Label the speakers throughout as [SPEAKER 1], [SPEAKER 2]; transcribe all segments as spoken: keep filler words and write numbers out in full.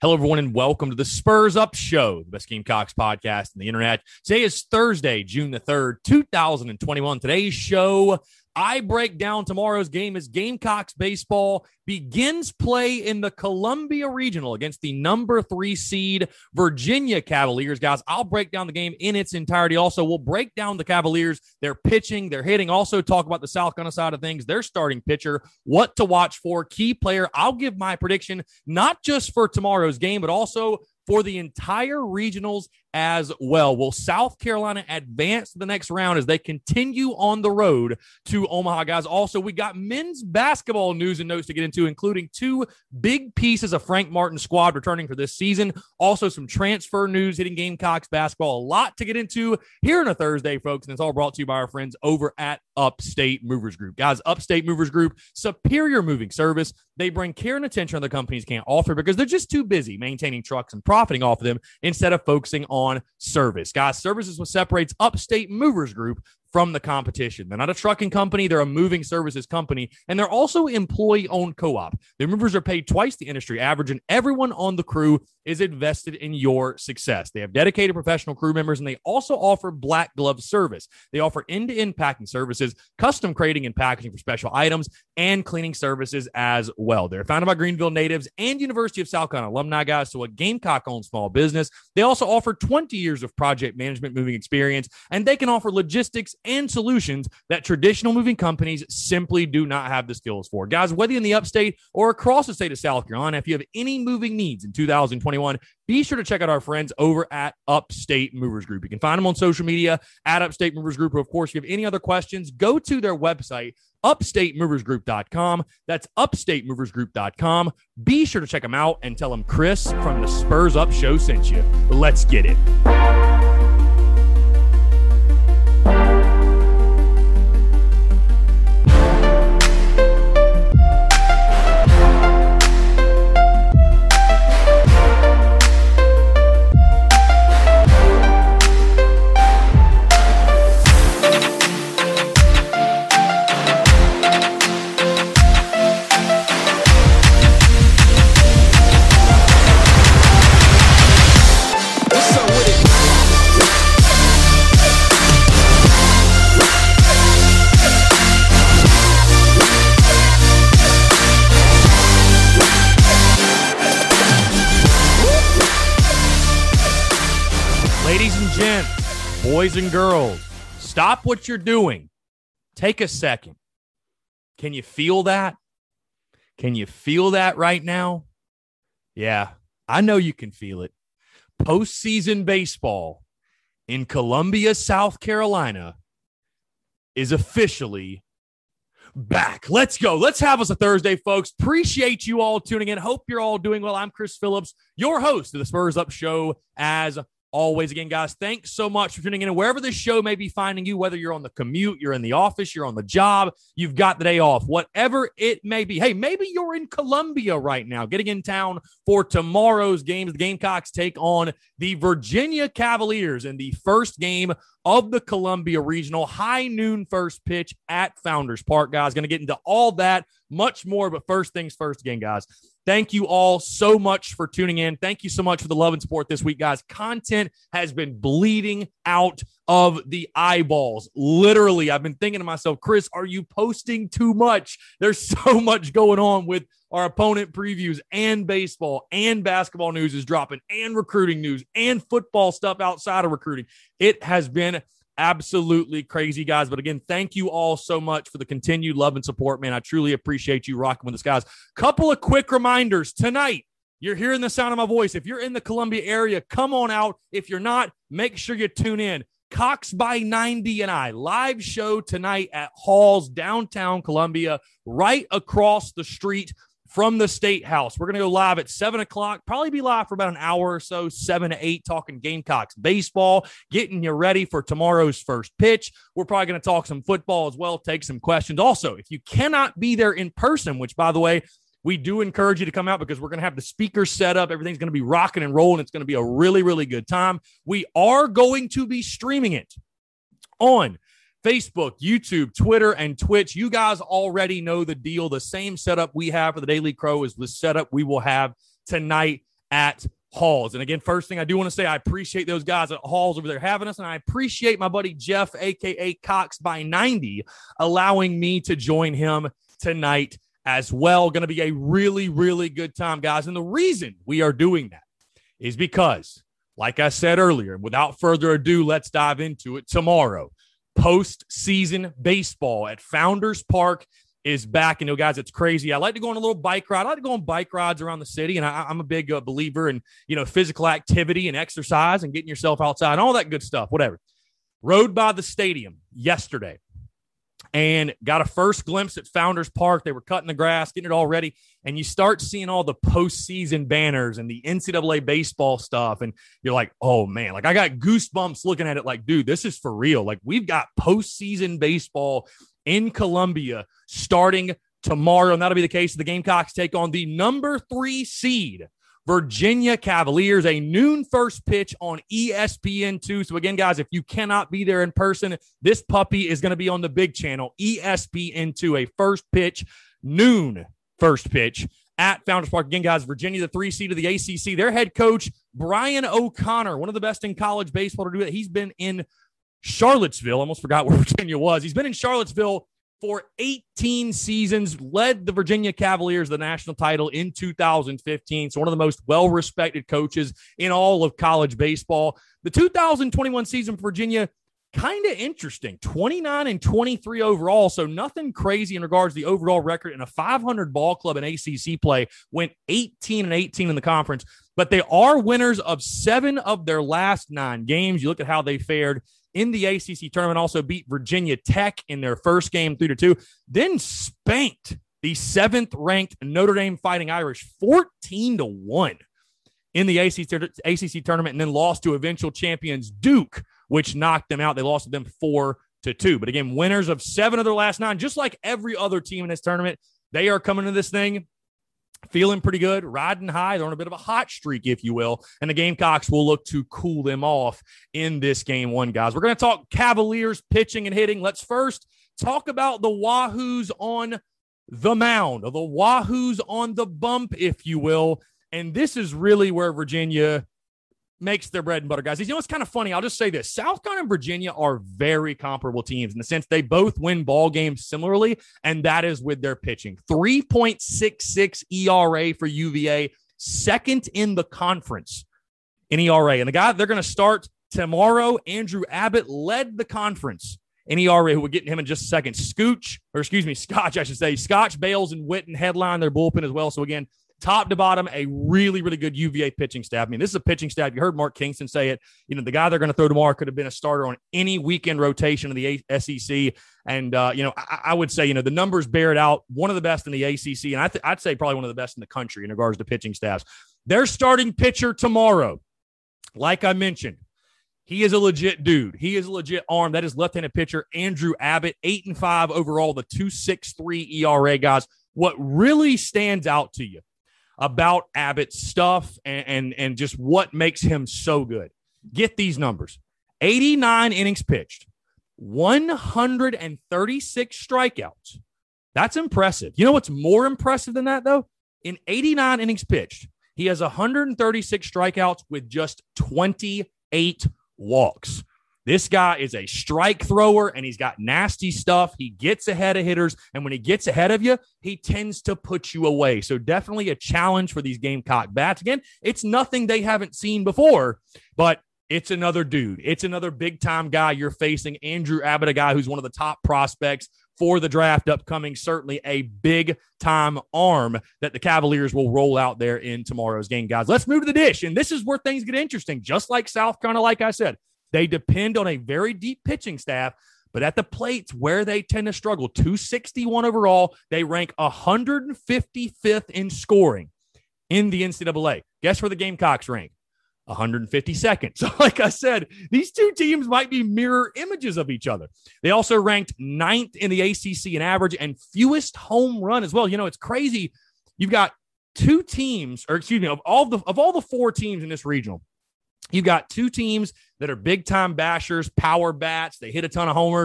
[SPEAKER 1] Hello, everyone, and welcome to the Spurs Up Show, the best Gamecocks podcast on the internet. Today is Thursday, June the third, two thousand twenty-one. Today's show, I break down tomorrow's game as Gamecocks baseball begins play in the Columbia Regional against the number three seed Virginia Cavaliers. Guys, I'll break down the game in its entirety. Also, we'll break down the Cavaliers, their pitching, their hitting. Also, talk about the South Carolina side of things, their starting pitcher, what to watch for, key player. I'll give my prediction, not just for tomorrow's game, but also for the entire regionals as well. Will South Carolina advance to the next round as they continue on the road to Omaha, guys? Also, we got men's basketball news and notes to get into, including two big pieces of Frank Martin's squad returning for this season. Also, some transfer news hitting Gamecocks basketball. A lot to get into here on a Thursday, folks, and it's all brought to you by our friends over at Upstate Movers Group. Guys, Upstate Movers Group, superior moving service. They bring care and attention other companies can't offer because they're just too busy maintaining trucks and profiting off of them instead of focusing on service. Guys, service is what separates Upstate Movers Group from the competition. They're not a trucking company. They're a moving services company, and they're also employee-owned co-op. The movers are paid twice the industry average, and everyone on the crew is invested in your success. They have dedicated professional crew members, and they also offer black glove service. They offer end-to-end packing services, custom crating and packaging for special items, and cleaning services as well. They're founded by Greenville natives and University of South Carolina alumni, guys, so a Gamecock-owned small business. They also offer twenty years of project management moving experience, and they can offer logistics and solutions that traditional moving companies simply do not have the skills for. Guys, whether you're in the upstate or across the state of South Carolina, if you have any moving needs in two thousand twenty-one, be sure to check out our friends over at Upstate Movers Group. You can find them on social media at Upstate Movers Group. Or of course, if you have any other questions, go to their website, upstate movers group dot com. That's upstate movers group dot com. Be sure to check them out and tell them Chris from the Spurs Up Show sent you. Let's get it. Boys and girls, stop what you're doing. Take a second. Can you feel that? Can you feel that right now? Yeah, I know you can feel it. Postseason baseball in Columbia, South Carolina is officially back. Let's go. Let's have us a Thursday, folks. Appreciate you all tuning in. Hope you're all doing well. I'm Chris Phillips, your host of the Spurs Up Show as always. Again, guys, thanks so much for tuning in. And wherever this show may be finding you, whether you're on the commute, you're in the office, you're on the job, you've got the day off, whatever it may be. Hey, maybe you're in Columbia right now, getting in town for tomorrow's games. The Gamecocks take on the Virginia Cavaliers in the first game of the Columbia Regional. High noon first pitch at Founders Park, guys. Going to get into all that, much more. But first things first again, guys. Thank you all so much for tuning in. Thank you so much for the love and support this week, guys. Content has been bleeding out of the eyeballs. Literally, I've been thinking to myself, Chris, are you posting too much? There's so much going on with our opponent previews and baseball and basketball news is dropping and recruiting news and football stuff outside of recruiting. It has been absolutely crazy, guys. But again, thank you all so much for the continued love and support, man. I truly appreciate you rocking with us, guys. Couple of quick reminders tonight. You're hearing the sound of my voice. If you're in the Columbia area, come on out. If you're not, make sure you tune in. Cox by ninety and I, live show tonight at Hall's downtown Columbia, right across the street from the State House. We're going to go live at seven o'clock, probably be live for about an hour or so, seven to eight, talking Gamecocks baseball, getting you ready for tomorrow's first pitch. We're probably going to talk some football as well, take some questions. Also, if you cannot be there in person, which, by the way, we do encourage you to come out because we're going to have the speakers set up. Everything's going to be rocking and rolling. It's going to be a really, really good time. We are going to be streaming it on Facebook, YouTube, Twitter, and Twitch. You guys already know the deal. The same setup we have for the Daily Crow is the setup we will have tonight at Halls. And again, first thing I do want to say, I appreciate those guys at Halls over there having us, and I appreciate my buddy Jeff, a k a. Cox by ninety, allowing me to join him tonight as well. Going to be a really, really good time, guys. And the reason we are doing that is because, like I said earlier, without further ado, let's dive into it. Tomorrow, postseason baseball at Founders Park is back. And, you know, guys, it's crazy. I like to go on a little bike ride. I like to go on bike rides around the city, and I, I'm a big uh, believer in, you know, physical activity and exercise and getting yourself outside and all that good stuff, whatever. Rode by the stadium yesterday and got a first glimpse at Founders Park. They were cutting the grass, getting it all ready, and you start seeing all the postseason banners and the N C double A baseball stuff, and you're like, oh, man, like I got goosebumps looking at it like, dude, this is for real. Like, we've got postseason baseball in Columbia starting tomorrow, and that'll be the case. The Gamecocks take on the number three seed Virginia Cavaliers, a noon first pitch on E S P N two. So again, guys, if you cannot be there in person, this puppy is going to be on the big channel, E S P N two, a first pitch, noon first pitch at Founders Park. Again, guys, Virginia, the three seed of the A C C. Their head coach, Brian O'Connor, one of the best in college baseball to do it. He's been in Charlottesville. Almost forgot where Virginia was. He's been in Charlottesville for eighteen seasons, led the Virginia Cavaliers to the national title in two thousand fifteen. So one of the most well-respected coaches in all of college baseball. The two thousand twenty-one season for Virginia, kind of interesting. twenty-nine and twenty-three overall, so nothing crazy in regards to the overall record. And a five hundred ball club in A C C play, went eighteen and eighteen in the conference. But they are winners of seven of their last nine games. You look at how they fared in the A C C tournament, also beat Virginia Tech in their first game three to two, then spanked the seventh ranked Notre Dame Fighting Irish fourteen to one in the A C C tournament, and then lost to eventual champions Duke, which knocked them out. They lost to them four to two. But again, winners of seven of their last nine, just like every other team in this tournament. They are coming to this thing feeling pretty good, riding high. They're on a bit of a hot streak, if you will, and the Gamecocks will look to cool them off in this game one, guys. We're going to talk Cavaliers pitching and hitting. Let's first talk about the Wahoos on the mound, or the Wahoos on the bump, if you will. And this is really where Virginia makes their bread and butter, guys. You know, it's kind of funny. I'll just say this. South Carolina and Virginia are very comparable teams in the sense they both win ball games similarly, and that is with their pitching. three point six six E R A for U V A, second in the conference in E R A. And the guy they're going to start tomorrow, Andrew Abbott, led the conference in E R A, who we'll get to him in just a second. Scooch, or excuse me, Scotch, I should say. Scotch, Bales, and Witten headline their bullpen as well. So again, top to bottom, a really, really good U V A pitching staff. I mean, this is a pitching staff. You heard Mark Kingston say it. You know, the guy they're going to throw tomorrow could have been a starter on any weekend rotation of the S E C. And, uh, you know, I, I would say, you know, the numbers bear it out. One of the best in the A C C, and I th- I'd say probably one of the best in the country in regards to pitching staffs. Their starting pitcher tomorrow, like I mentioned, he is a legit dude. He is a legit arm. That is left-handed pitcher Andrew Abbott, eight and five overall, the two point six three E R A, guys. What really stands out to you about Abbott's stuff and, and, and just what makes him so good? Get these numbers. eighty-nine innings pitched, one hundred thirty-six strikeouts. That's impressive. You know what's more impressive than that, though? In eighty-nine innings pitched, he has one hundred thirty-six strikeouts with just twenty-eight walks. This guy is a strike thrower, and he's got nasty stuff. He gets ahead of hitters, and when he gets ahead of you, he tends to put you away. So definitely a challenge for these Gamecock bats. Again, it's nothing they haven't seen before, but it's another dude. It's another big-time guy you're facing. Andrew Abbott, a guy who's one of the top prospects for the draft upcoming. Certainly a big-time arm that the Cavaliers will roll out there in tomorrow's game, guys. Let's move to the dish, and this is where things get interesting. Just like South Carolina, like I said, they depend on a very deep pitching staff, but at the plate's where they tend to struggle. two sixty-one overall. They rank one hundred fifty-fifth in scoring in the N C double A. Guess where the Gamecocks rank? one hundred fifty-second. So like I said, these two teams might be mirror images of each other. They also ranked ninth in the A C C in average and fewest home run as well. You know, it's crazy. You've got two teams, or excuse me, of all the of all the four teams in this regional, you've got two teams that are big-time bashers, power bats. They hit a ton of homers.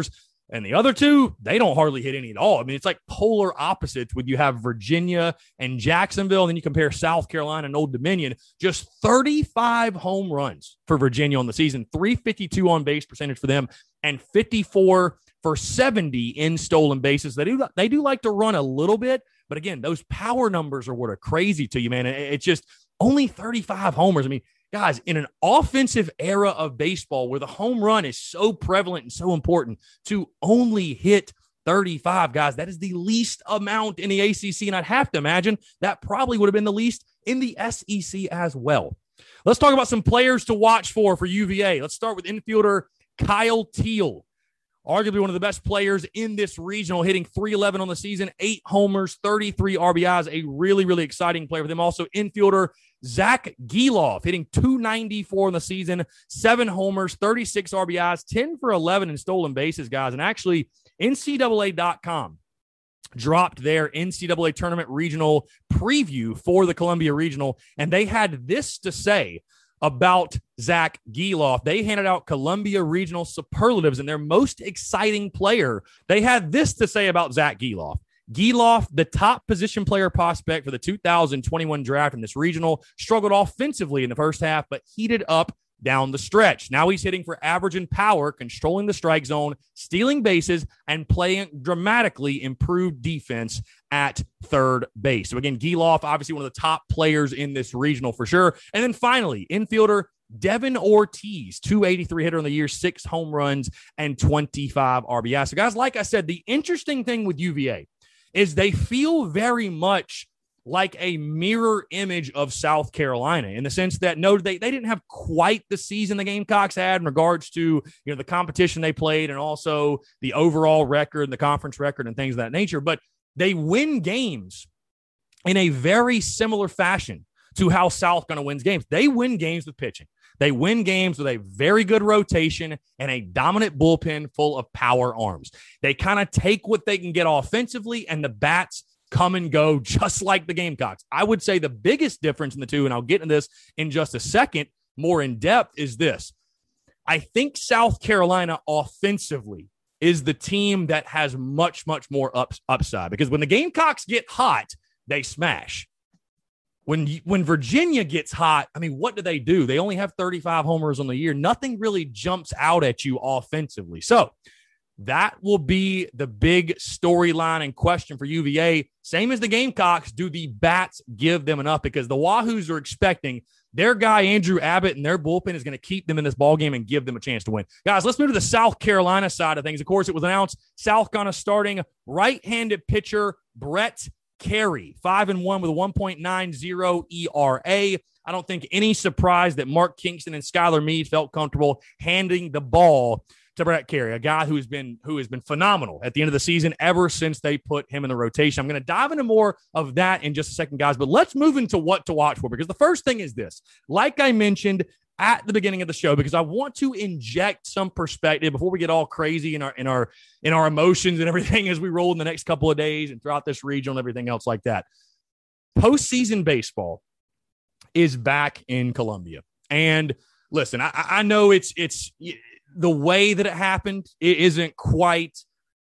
[SPEAKER 1] And the other two, they don't hardly hit any at all. I mean, it's like polar opposites when you have Virginia and Jacksonville, and then you compare South Carolina and Old Dominion. Just thirty-five home runs for Virginia on the season, three fifty-two on base percentage for them, and fifty-four for seventy in stolen bases. They do, they do like to run a little bit, but again, those power numbers are what are crazy to you, man. It's just only thirty-five homers. I mean, guys, in an offensive era of baseball where the home run is so prevalent and so important, to only hit thirty-five, guys, that is the least amount in the A C C. And I'd have to imagine that probably would have been the least in the S E C as well. Let's talk about some players to watch for for U V A. Let's start with infielder Kyle Teel. Arguably one of the best players in this regional, hitting three eleven on the season, eight homers, thirty-three R B Is, a really, really exciting player for them. Also, infielder Zach Gelof, hitting two ninety-four on the season, seven homers, thirty-six R B Is, ten for eleven in stolen bases, guys. And actually, N C double A dot com dropped their N C double A tournament regional preview for the Columbia Regional, and they had this to say about Zach Gelof. They handed out Columbia Regional superlatives and their most exciting player. They had this to say about Zach Gelof. Gelof, the top position player prospect for the two thousand twenty-one draft in this regional, struggled offensively in the first half, but heated up down the stretch. Now he's hitting for average and power, controlling the strike zone, stealing bases, and playing dramatically improved defense at third base. So again, Gelof, obviously one of the top players in this regional for sure. And then finally, infielder Devin Ortiz, two eighty-three hitter on the year, six home runs, and twenty-five R B Is. So guys, like I said, the interesting thing with U V A is they feel very much like a mirror image of South Carolina in the sense that, no, they, they didn't have quite the season the Gamecocks had in regards to, you know, the competition they played and also the overall record and the conference record and things of that nature. But they win games in a very similar fashion to how South Carolina wins games. They win games with pitching. They win games with a very good rotation and a dominant bullpen full of power arms. They kind of take what they can get offensively, and the bats come and go just like the Gamecocks. I would say the biggest difference in the two, and I'll get into this in just a second, more in depth, is this. I think South Carolina offensively is the team that has much, much more ups, upside, because when the Gamecocks get hot, they smash. When when Virginia gets hot, I mean, what do they do? They only have thirty-five homers on the year. Nothing really jumps out at you offensively. So that will be the big storyline and question for U V A. Same as the Gamecocks, do the bats give them enough? Because the Wahoos are expecting their guy, Andrew Abbott, and their bullpen is going to keep them in this ballgame and give them a chance to win. Guys, let's move to the South Carolina side of things. Of course, it was announced South Carolina starting right-handed pitcher Brett Carey, five and one with a one point nine oh E R A. I don't think any surprise that Mark Kingston and Skylar Meade felt comfortable handing the ball to Brett Carey, a guy who has been who has been phenomenal at the end of the season ever since they put him in the rotation. I'm going to dive into more of that in just a second, guys, but let's move into what to watch for, because the first thing is this. Like I mentioned at the beginning of the show, because I want to inject some perspective before we get all crazy in our in our in our emotions and everything as we roll in the next couple of days and throughout this region and everything else like that. Postseason baseball is back in Columbia. And listen, I, I know it's it's the way that it happened, it isn't quite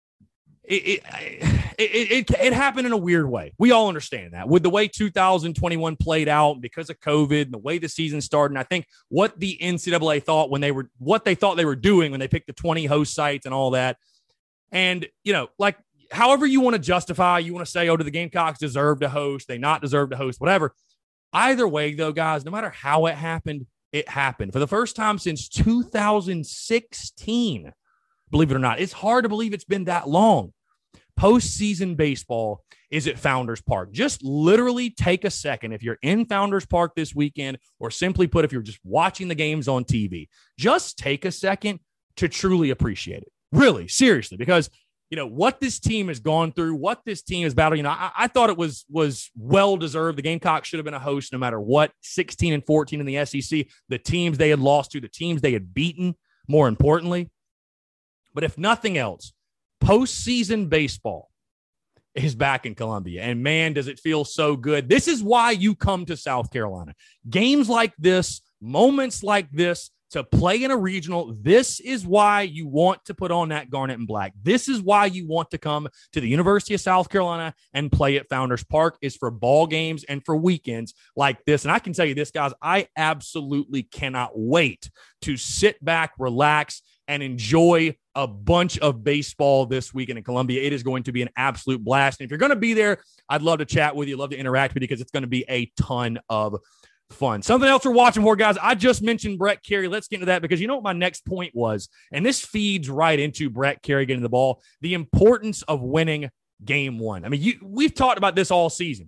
[SPEAKER 1] it it, it it it happened in a weird way. We all understand that with the way two thousand twenty-one played out because of COVID and the way the season started. And I think what the N C double A thought when they were what they thought they were doing when they picked the twenty host sites and all that. And, you know, like however you want to justify, you want to say, oh, do the Gamecocks deserve to host? They not deserve to host, whatever. Either way, though, guys, no matter how it happened, it happened for the first time since two thousand sixteen. Believe it or not, it's hard to believe it's been that long. Postseason baseball is at Founders Park. Just literally take a second. If you're in Founders Park this weekend, or simply put, if you're just watching the games on T V, just take a second to truly appreciate it. Really, seriously, because you know what this team has gone through, what this team is battling. You know, I, I thought it was was well deserved. The Gamecocks should have been a host no matter what. sixteen and fourteen in the S E C, the teams they had lost to, the teams they had beaten, more importantly. But if nothing else, postseason baseball is back in Columbia. And man, does it feel so good. This is why you come to South Carolina. Games like this, moments like this, to play in a regional. This is why you want to put on that garnet and black. This is why you want to come to the University of South Carolina and play at Founders Park, is for ball games and for weekends like this. And I can tell you this, guys, I absolutely cannot wait to sit back, relax, and enjoy a bunch of baseball this weekend in Columbia. It is going to be an absolute blast. And if you're going to be there, I'd love to chat with you, love to interact with you, because it's going to be a ton of fun. Something else we're watching for, guys. I just mentioned Brett Carey. Let's get into that, because you know what my next point was, and this feeds right into Brett Carey getting the ball, the importance of winning game one. I mean, you, we've talked about this all season,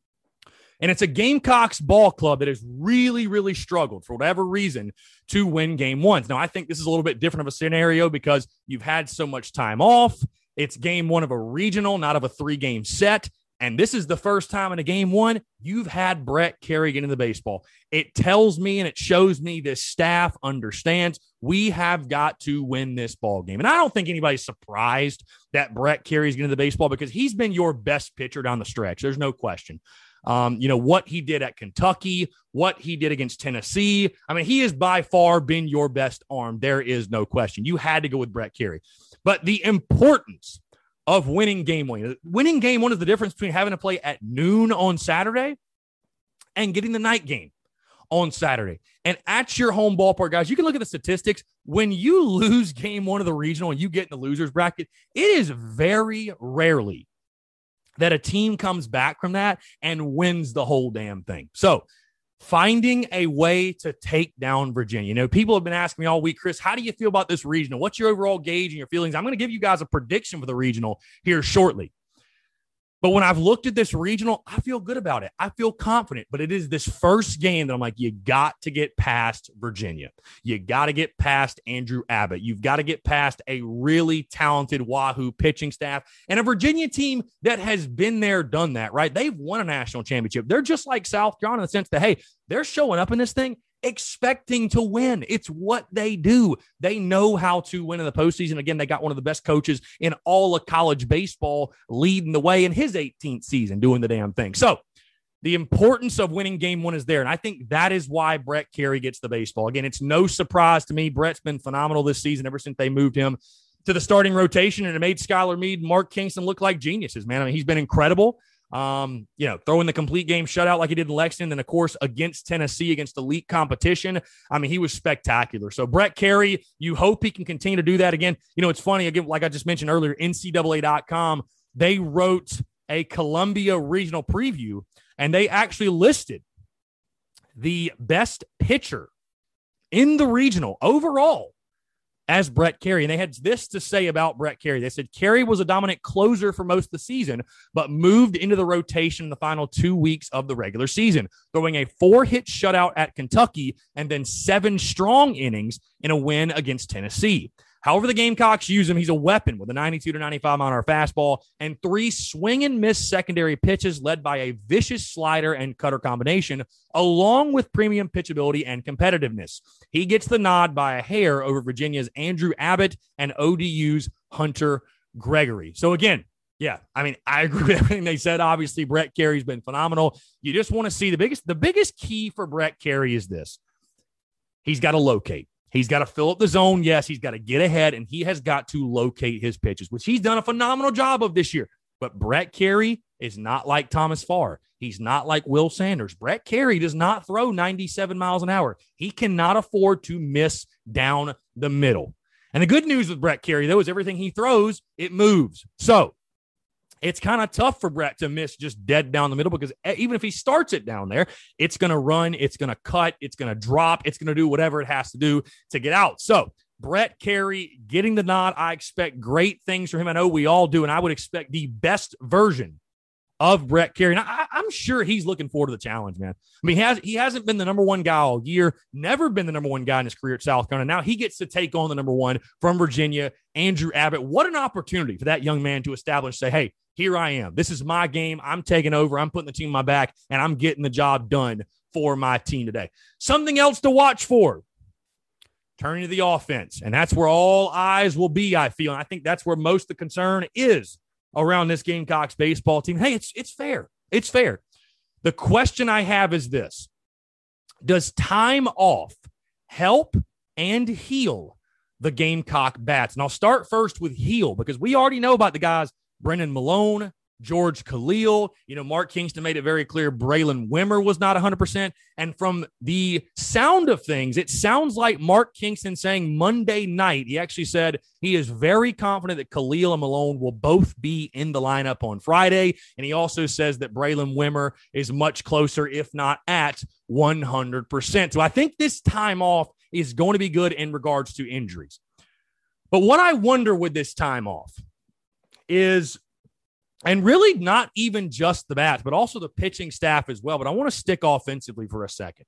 [SPEAKER 1] and it's a Gamecocks ball club that has really, really struggled for whatever reason to win game ones. Now, I think this is a little bit different of a scenario because you've had so much time off. It's game one of a regional, not of a three-game set. And this is the first time in a game one you've had Brett Carey get into the baseball. It tells me and it shows me this staff understands we have got to win this ball game. And I don't think anybody's surprised that Brett Carey's getting into the baseball, because he's been your best pitcher down the stretch. There's no question. Um, you know, what he did at Kentucky, what he did against Tennessee. I mean, he has by far been your best arm. There is no question. You had to go with Brett Carey. But the importance of winning game one. Winning game one is the difference between having to play at noon on Saturday and getting the night game on Saturday. And at your home ballpark, guys, you can look at the statistics. When you lose game one of the regional and you get in the loser's bracket, it is very rarely that a team comes back from that and wins the whole damn thing. So finding a way to take down Virginia. You know, people have been asking me all week, Chris, how do you feel about this regional? What's your overall gauge and your feelings? I'm going to give you guys a prediction for the regional here shortly. But when I've looked at this regional, I feel good about it. I feel confident. But it is this first game that I'm like, you got to get past Virginia. You got to get past Andrew Abbott. You've got to get past a really talented Wahoo pitching staff and a Virginia team that has been there, done that, right? They've won a national championship. They're just like South Carolina in the sense that, hey, they're showing up in this thing expecting to win. It's what they do. They know how to win in the postseason. Again, they got one of the best coaches in all of college baseball leading the way in his eighteenth season doing the damn thing. So the importance of winning game one is there. And I think that is why Brett Carey gets the baseball. Again, it's no surprise to me. Brett's been phenomenal this season ever since they moved him to the starting rotation, and it made Skylar Meade and Mark Kingston look like geniuses, man. I mean, he's been incredible. Um, you know, throwing the complete game shutout like he did in Lexington, and of course against Tennessee, against elite competition. I mean, he was spectacular. So Brett Carey, you hope he can continue to do that again. You know, it's funny, again, like I just mentioned earlier, N C double A dot com, they wrote a Columbia regional preview, and they actually listed the best pitcher in the regional overall as Brett Carey. And they had this to say about Brett Carey. They said Carey was a dominant closer for most of the season, but moved into the rotation in the final two weeks of the regular season, throwing a four-hit shutout at Kentucky and then seven strong innings in a win against Tennessee. However the Gamecocks use him, he's a weapon with a ninety-two to ninety-five mile an hour fastball and three swing and miss secondary pitches led by a vicious slider and cutter combination, along with premium pitchability and competitiveness. He gets the nod by a hair over Virginia's Andrew Abbott and O D U's Hunter Gregory. So again, yeah, I mean, I agree with everything they said. Obviously, Brett Carey's been phenomenal. You just want to see the biggest, the biggest key for Brett Carey is this. He's got to locate. He's got to fill up the zone. Yes, he's got to get ahead, and he has got to locate his pitches, which he's done a phenomenal job of this year. But Brett Carey is not like Thomas Farr. He's not like Will Sanders. Brett Carey does not throw ninety-seven miles an hour. He cannot afford to miss down the middle. And the good news with Brett Carey, though, is everything he throws, it moves. So it's kind of tough for Brett to miss just dead down the middle, because even if he starts it down there, it's going to run, it's going to cut, it's going to drop, it's going to do whatever it has to do to get out. So Brett Carey getting the nod. I expect great things from him. I know we all do, and I would expect the best version of Brett Carey. And I, I'm sure he's looking forward to the challenge, man. I mean, he, has, he hasn't been the number one guy all year, never been the number one guy in his career at South Carolina. Now he gets to take on the number one from Virginia, Andrew Abbott. What an opportunity for that young man to establish, say, hey, here I am. This is my game. I'm taking over. I'm putting the team on my back, and I'm getting the job done for my team today. Something else to watch for. Turning to the offense, and that's where all eyes will be, I feel. And I think that's where most of the concern is around this Gamecocks baseball team. Hey, it's it's fair. It's fair. The question I have is this. Does time off help and heel the Gamecock bats. And I'll start first with heel because we already know about the guys Brennan Malone, George Khalil. You know, Mark Kingston made it very clear Braylon Wimmer was not one hundred percent. And from the sound of things, it sounds like Mark Kingston saying Monday night, he actually said he is very confident that Khalil and Malone will both be in the lineup on Friday. And he also says that Braylon Wimmer is much closer, if not at one hundred percent. So I think this time off is going to be good in regards to injuries. But what I wonder with this time off is, and really not even just the bats, but also the pitching staff as well. But I want to stick offensively for a second.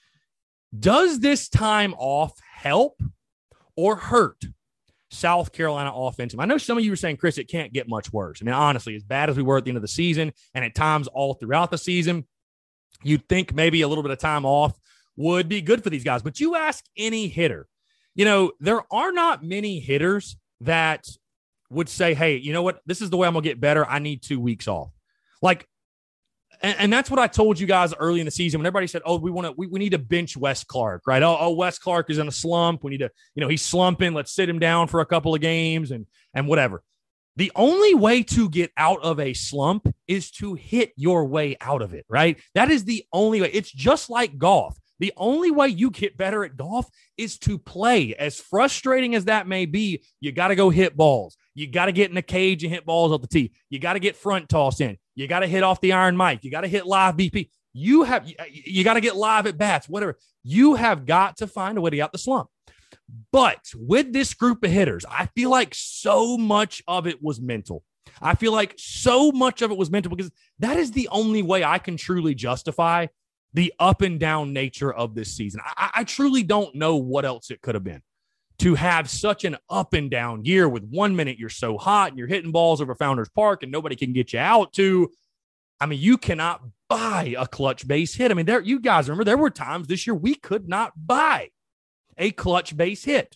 [SPEAKER 1] Does this time off help or hurt South Carolina offensive? I know some of you were saying, Chris, it can't get much worse. I mean, honestly, as bad as we were at the end of the season and at times all throughout the season, you'd think maybe a little bit of time off would be good for these guys. But you ask any hitter, you know, there are not many hitters that would say, hey, you know what? This is the way I'm going to get better. I need two weeks off. Like, and, and that's what I told you guys early in the season when everybody said, oh, we want to, we, we need to bench Wes Clark, right? Oh, oh, Wes Clark is in a slump. We need to, you know, he's slumping. Let's sit him down for a couple of games and, and whatever. The only way to get out of a slump is to hit your way out of it, right? That is the only way. It's just like golf. The only way you get better at golf is to play. As frustrating as that may be, you got to go hit balls. You got to get in the cage and hit balls off the tee. You got to get front toss in. You got to hit off the iron mic. You got to hit live B P. You have, you, you got to get live at bats, whatever. You have got to find a way to get out the slump. But with this group of hitters, I feel like so much of it was mental. I feel like so much of it was mental because that is the only way I can truly justify the up and down nature of this season. I, I truly don't know what else it could have been to have such an up and down year with one minute you're so hot and you're hitting balls over Founders Park and nobody can get you out to, I mean, you cannot buy a clutch base hit. I mean, there, you guys remember there were times this year we could not buy a clutch base hit.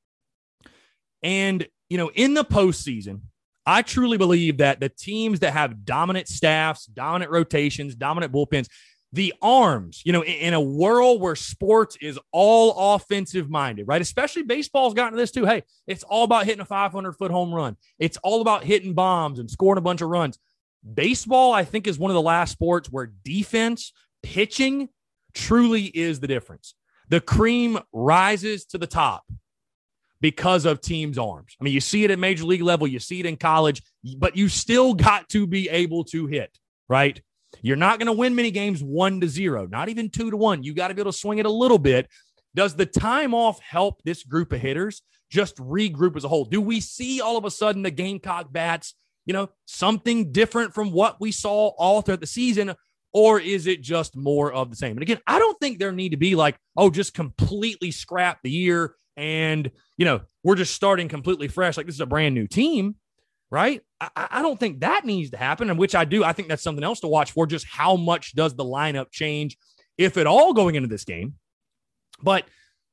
[SPEAKER 1] And, you know, in the postseason, I truly believe that the teams that have dominant staffs, dominant rotations, dominant bullpens, the arms, you know, in, in a world where sports is all offensive minded, right? Especially baseball's gotten to this too. Hey, it's all about hitting a five hundred foot home run. It's all about hitting bombs and scoring a bunch of runs. Baseball, I think, is one of the last sports where defense, pitching truly is the difference. The cream rises to the top because of teams' arms. I mean, you see it at major league level, you see it in college, but you still got to be able to hit, right? You're not going to win many games one to zero, not even two to one. You got to be able to swing it a little bit. Does the time off help this group of hitters just regroup as a whole? Do we see all of a sudden the Gamecock bats, you know, something different from what we saw all throughout the season? Or is it just more of the same? And again, I don't think there need to be like, oh, just completely scrap the year and, you know, we're just starting completely fresh. Like this is a brand new team, right? I, I don't think that needs to happen, and which I do. I think that's something else to watch for. Just how much does the lineup change, if at all, going into this game? But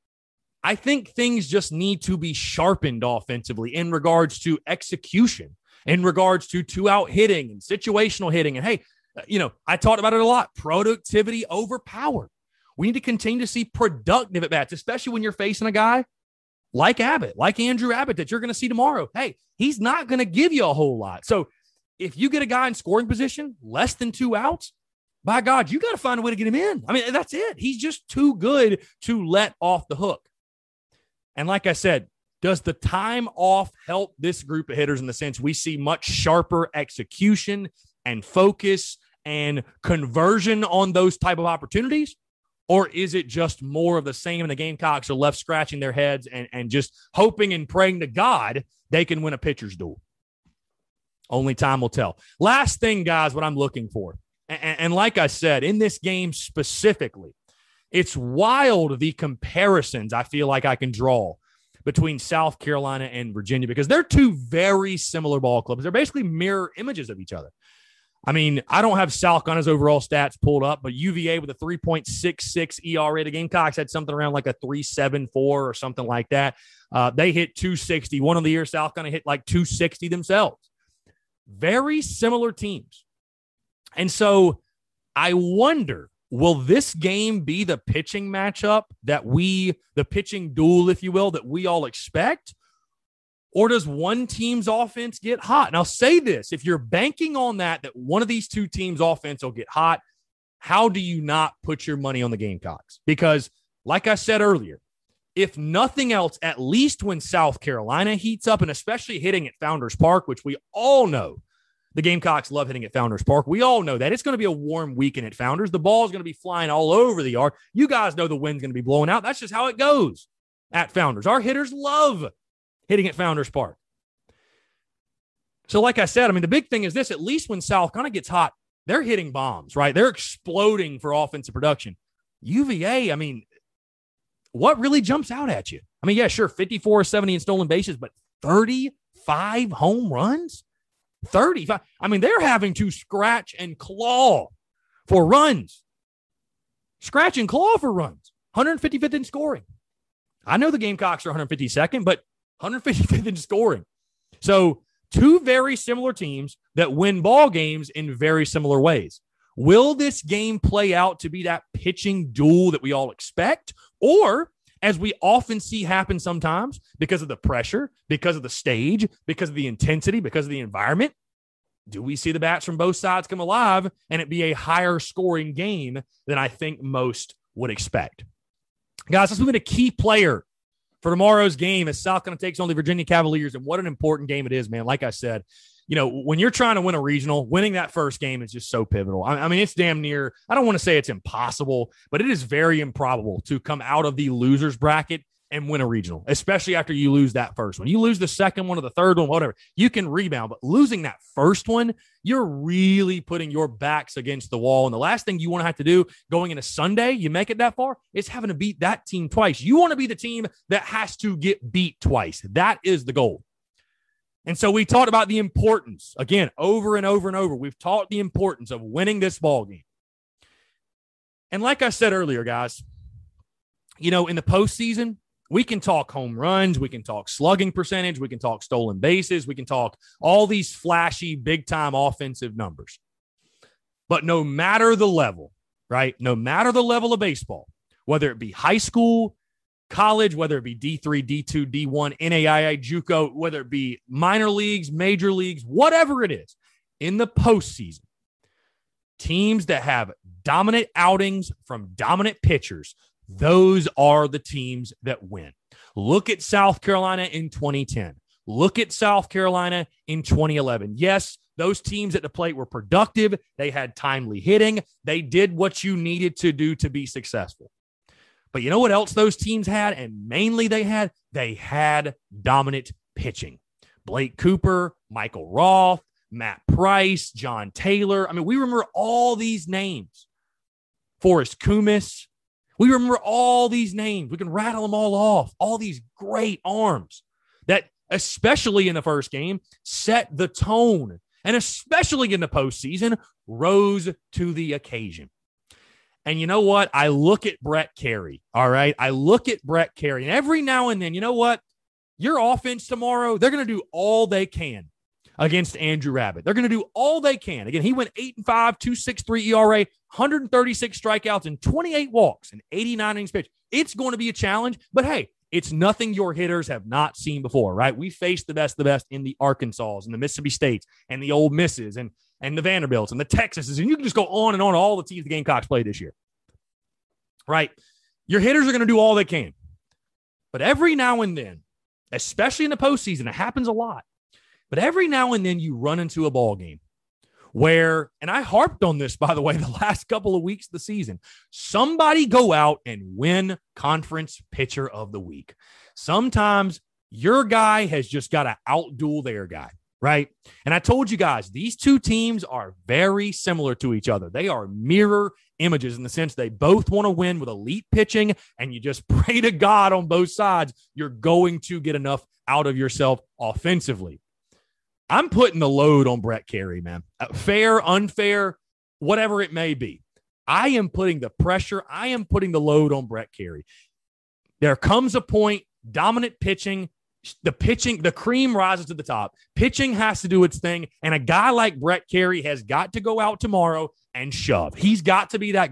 [SPEAKER 1] I think things just need to be sharpened offensively in regards to execution, in regards to two-out hitting and situational hitting. And, hey, you know, I talked about it a lot. Productivity over power. We need to continue to see productive at-bats, especially when you're facing a guy like Abbott, like Andrew Abbott, that you're going to see tomorrow. Hey, he's not going to give you a whole lot. So if you get a guy in scoring position, less than two outs, by God, you got to find a way to get him in. I mean, that's it. He's just too good to let off the hook. And like I said, does the time off help this group of hitters in the sense we see much sharper execution and focus and conversion on those type of opportunities? Or is it just more of the same and the Gamecocks are left scratching their heads and, and just hoping and praying to God they can win a pitcher's duel? Only time will tell. Last thing, guys, what I'm looking for. And, and like I said, in this game specifically, it's wild the comparisons I feel like I can draw between South Carolina and Virginia because they're two very similar ball clubs. They're basically mirror images of each other. I mean, I don't have South Carolina's overall stats pulled up, but U V A with a three point six six E R A. The Gamecocks had something around like a three point seven four or something like that. Uh, they hit two sixty. One of the years, South Carolina hit like two sixty themselves. Very similar teams. And so I wonder will this game be the pitching matchup that we, the pitching duel, if you will, that we all expect? Or does one team's offense get hot? And I'll say this, if you're banking on that, that one of these two teams' offense will get hot, how do you not put your money on the Gamecocks? Because like I said earlier, if nothing else, at least when South Carolina heats up, and especially hitting at Founders Park, which we all know the Gamecocks love hitting at Founders Park. We all know that. It's going to be a warm weekend at Founders. The ball is going to be flying all over the yard. You guys know the wind's going to be blowing out. That's just how it goes at Founders. Our hitters love hitting at Founders Park. So like I said, I mean, the big thing is this, at least when South kind of gets hot, they're hitting bombs, right? They're exploding for offensive production. U V A, I mean, what really jumps out at you? I mean, yeah, sure, fifty-four, seventy in stolen bases, but thirty-five home runs? thirty-five. I mean, they're having to scratch and claw for runs. Scratch and claw for runs. one hundred fifty-fifth in scoring. I know the Gamecocks are one hundred fifty-second, but one hundred fifty-fifth in scoring. So two very similar teams that win ball games in very similar ways. Will this game play out to be that pitching duel that we all expect? Or, as we often see happen sometimes, because of the pressure, because of the stage, because of the intensity, because of the environment, do we see the bats from both sides come alive and it be a higher scoring game than I think most would expect? Guys, let's move into key player for tomorrow's game as South Carolina takes on the Virginia Cavaliers. And what an important game it is, man. Like I said, you know, when you're trying to win a regional, winning that first game is just so pivotal. I, I mean, it's damn near, I don't want to say it's impossible, but it is very improbable to come out of the loser's bracket and win a regional, especially after you lose that first one. You lose the second one or the third one, whatever, you can rebound, but losing that first one, you're really putting your backs against the wall. And the last thing you want to have to do going into Sunday, you make it that far, is having to beat that team twice. You want to be the team that has to get beat twice. That is the goal. And so we talked about the importance, again, over and over and over. We've talked the importance of winning this ball game. And like I said earlier, guys, you know, in the postseason, we can talk home runs, we can talk slugging percentage, we can talk stolen bases, we can talk all these flashy, big-time offensive numbers. But no matter the level, right, no matter the level of baseball, whether it be high school, college, whether it be D three, D two, D one, N A I A, JUCO, whether it be minor leagues, major leagues, whatever it is, in the postseason, teams that have dominant outings from dominant pitchers, those are the teams that win. Look at South Carolina in twenty ten. Look at South Carolina in twenty eleven. Yes, those teams at the plate were productive. They had timely hitting. They did what you needed to do to be successful. But you know what else those teams had? And mainly they had? They had dominant pitching. Blake Cooper, Michael Roth, Matt Price, John Taylor. I mean, we remember all these names. Forrest Kumis. We remember all these names. We can rattle them all off. All these great arms that, especially in the first game, set the tone. And especially in the postseason, rose to the occasion. And you know what? I look at Brett Carey, all right? I look at Brett Carey, and every now and then, you know what? Your offense tomorrow, they're going to do all they can against Andrew Rabbit. They're going to do all they can. Again, he went eight and five, two point six three E R A, one hundred thirty-six strikeouts, and twenty-eight walks, and eighty-nine innings pitched. It's going to be a challenge, but hey, it's nothing your hitters have not seen before, right? We faced the best of the best in the Arkansas and the Mississippi States and the Ole Misses and and the Vanderbilts and the Texases, and you can just go on and on, all the teams the Gamecocks played this year, right? Your hitters are going to do all they can. But every now and then, especially in the postseason, it happens a lot, but every now and then you run into a ball game where, and I harped on this, by the way, the last couple of weeks of the season, somebody go out and win Conference Pitcher of the Week. Sometimes your guy has just got to outduel their guy. Right. And I told you guys, these two teams are very similar to each other. They are mirror images in the sense they both want to win with elite pitching, and you just pray to God on both sides you're going to get enough out of yourself offensively. I'm putting the load on Brett Carey, man. Fair, unfair, whatever it may be. I am putting the pressure. I am putting the load on Brett Carey. There comes a point, dominant pitching, The pitching, the cream rises to the top. Pitching has to do its thing, and a guy like Brett Carey has got to go out tomorrow and shove. He's got to be that guy. Hey,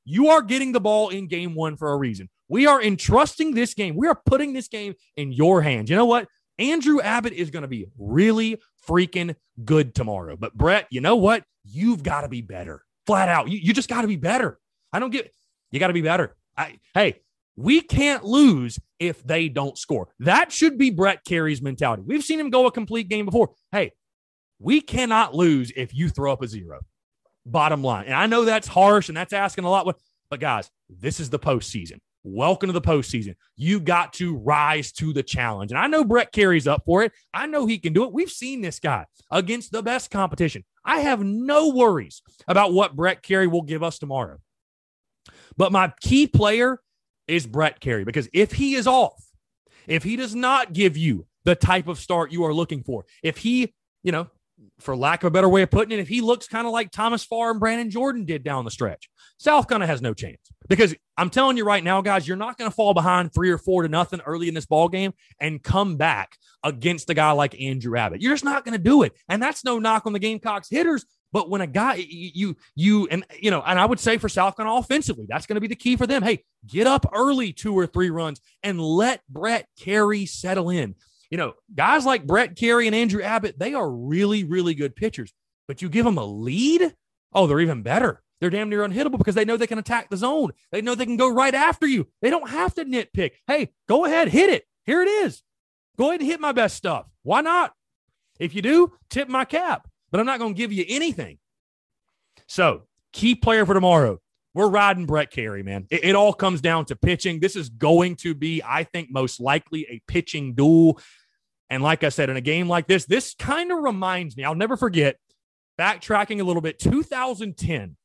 [SPEAKER 1] you are getting the ball in game one for a reason. We are entrusting this game. We are putting this game in your hands. You know what? Andrew Abbott is going to be really freaking good tomorrow. But Brett, you know what? You've got to be better. Flat out. You, you just got to be better. I don't get you got to be better. I, hey, we can't lose if they don't score. That should be Brett Carey's mentality. We've seen him go a complete game before. Hey, we cannot lose if you throw up a zero. Bottom line. And I know that's harsh and that's asking a lot. But guys, this is the postseason. Welcome to the postseason. You got to rise to the challenge. And I know Brett Carey's up for it. I know he can do it. We've seen this guy against the best competition. I have no worries about what Brett Carey will give us tomorrow. But my key player is Brett Carey, because if he is off, if he does not give you the type of start you are looking for, if he, you know, for lack of a better way of putting it, if he looks kind of like Thomas Farr and Brandon Jordan did down the stretch, South Carolina has no chance. Because I'm telling you right now, guys, you're not going to fall behind three or four to nothing early in this ball game and come back against a guy like Andrew Abbott. You're just not going to do it. And that's no knock on the Gamecocks hitters. But when a guy, you, you, and, you know, and I would say for South Carolina offensively, that's going to be the key for them. Hey, get up early two or three runs and let Brett Carey settle in. You know, guys like Brett Carey and Andrew Abbott, they are really, really good pitchers. But you give them a lead, oh, they're even better. They're damn near unhittable because they know they can attack the zone. They know they can go right after you. They don't have to nitpick. Hey, go ahead, hit it. Here it is. Go ahead and hit my best stuff. Why not? If you do, tip my cap. But I'm not going to give you anything. So, key player for tomorrow. We're riding Brett Carey, man. It, it all comes down to pitching. This is going to be, I think, most likely a pitching duel. And like I said, in a game like this, this kind of reminds me, I'll never forget, backtracking a little bit, two thousand ten,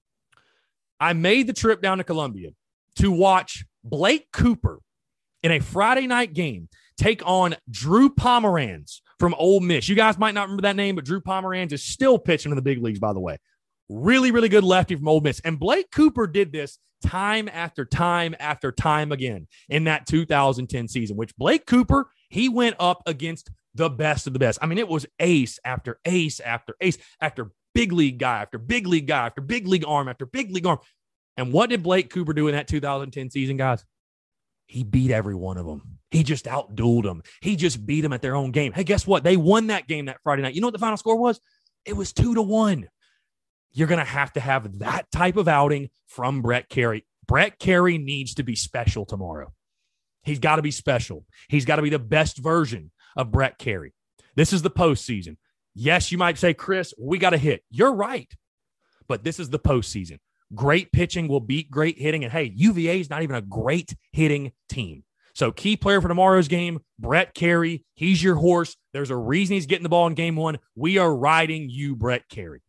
[SPEAKER 1] I made the trip down to Columbia to watch Blake Cooper in a Friday night game take on Drew Pomeranz from Ole Miss. You guys might not remember that name, but Drew Pomeranz is still pitching in the big leagues, by the way. Really, really good lefty from Ole Miss. And Blake Cooper did this time after time after time again in that two thousand ten season, which Blake Cooper, he went up against the best of the best. I mean, it was ace after ace after ace after big league guy after big league guy after big league arm after big league arm. And what did Blake Cooper do in that two thousand ten season, guys? He beat every one of them. He just outdueled them. He just beat them at their own game. Hey, guess what? They won that game that Friday night. You know what the final score was? It was two to one. You're going to have to have that type of outing from Brett Carey. Brett Carey needs to be special tomorrow. He's got to be special. He's got to be the best version of Brett Carey. This is the postseason. Yes, you might say, Chris, we got to hit. You're right. But this is the postseason. Great pitching will beat great hitting. And hey, U V A is not even a great hitting team. So key player for tomorrow's game, Brett Carey. He's your horse. There's a reason he's getting the ball in game one. We are riding you, Brett Carey.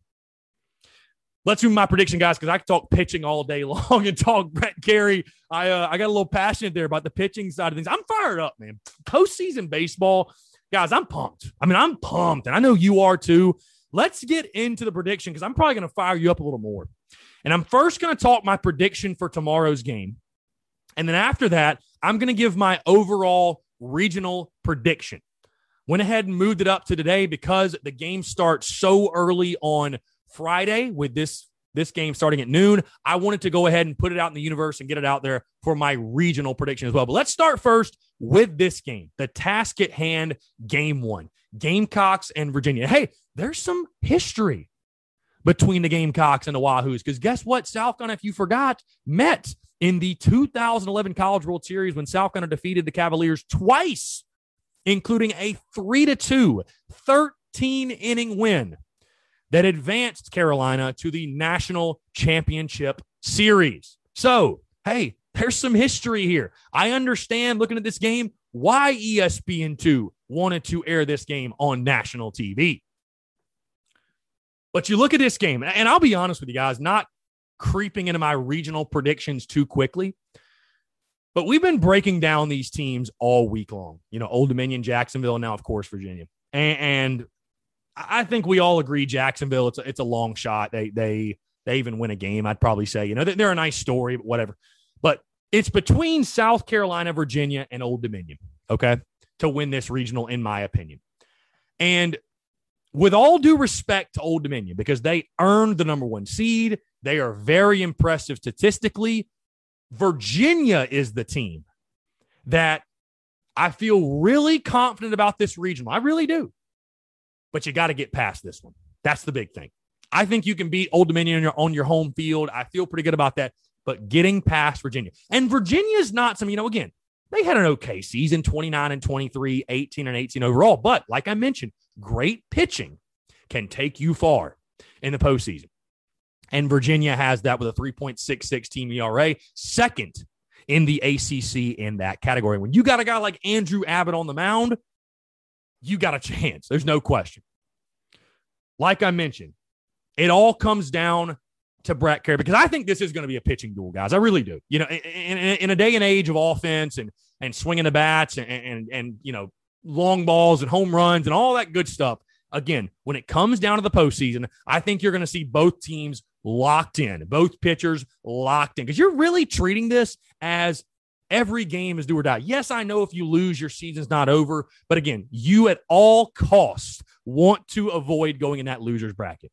[SPEAKER 1] Let's do my prediction, guys, because I can talk pitching all day long and talk Brett Carey. I uh, I got a little passionate there about the pitching side of things. I'm fired up, man. Postseason baseball, guys, I'm pumped. I mean, I'm pumped, and I know you are too. Let's get into the prediction because I'm probably going to fire you up a little more. And I'm first going to talk my prediction for tomorrow's game. And then after that, I'm going to give my overall regional prediction. Went ahead and moved it up to today because the game starts so early on Friday with this, this game starting at noon. I wanted to go ahead and put it out in the universe and get it out there for my regional prediction as well. But let's start first with this game, the task at hand, game one, Gamecocks and Virginia. Hey, there's some history between the Gamecocks and the Wahoos. Because guess what? South Carolina, if you forgot, met in the two thousand eleven College World Series when South Carolina defeated the Cavaliers twice, including a three to two, thirteen inning win that advanced Carolina to the National Championship Series. So, hey, there's some history here. I understand, looking at this game, why E S P N two wanted to air this game on national T V. But you look at this game, and I'll be honest with you guys, not creeping into my regional predictions too quickly, but we've been breaking down these teams all week long. You know, Old Dominion, Jacksonville, and now, of course, Virginia. And, and I think we all agree Jacksonville, it's a, it's a long shot. They they they even win a game, I'd probably say. You know, they're a nice story, but whatever. But it's between South Carolina, Virginia, and Old Dominion, okay, to win this regional, in my opinion. And with all due respect to Old Dominion, because they earned the number one seed, They are very impressive statistically. Virginia is the team that I feel really confident about this regional. I really do. But you got to get past this one. That's the big thing. I think you can beat Old Dominion on your, on your home field. I feel pretty good about that. But getting past Virginia. And Virginia is not some, you know, again, they had an okay season, twenty-nine and twenty-three, eighteen and eighteen overall. But like I mentioned, great pitching can take you far in the postseason. And Virginia has that with a three point six six team E R A, second in the A C C in that category. When you got a guy like Andrew Abbott on the mound, you got a chance. There's no question. Like I mentioned, it all comes down to Brett Carey, because I think this is going to be a pitching duel, guys. I really do. You know, in, in, in a day and age of offense and and swinging the bats and, and, and, you know, long balls and home runs and all that good stuff, again, when it comes down to the postseason, I think you're going to see both teams locked in, both pitchers locked in, because you're really treating this as every game is do or die. Yes, I know if you lose, your season's not over. But again, you at all costs want to avoid going in that loser's bracket.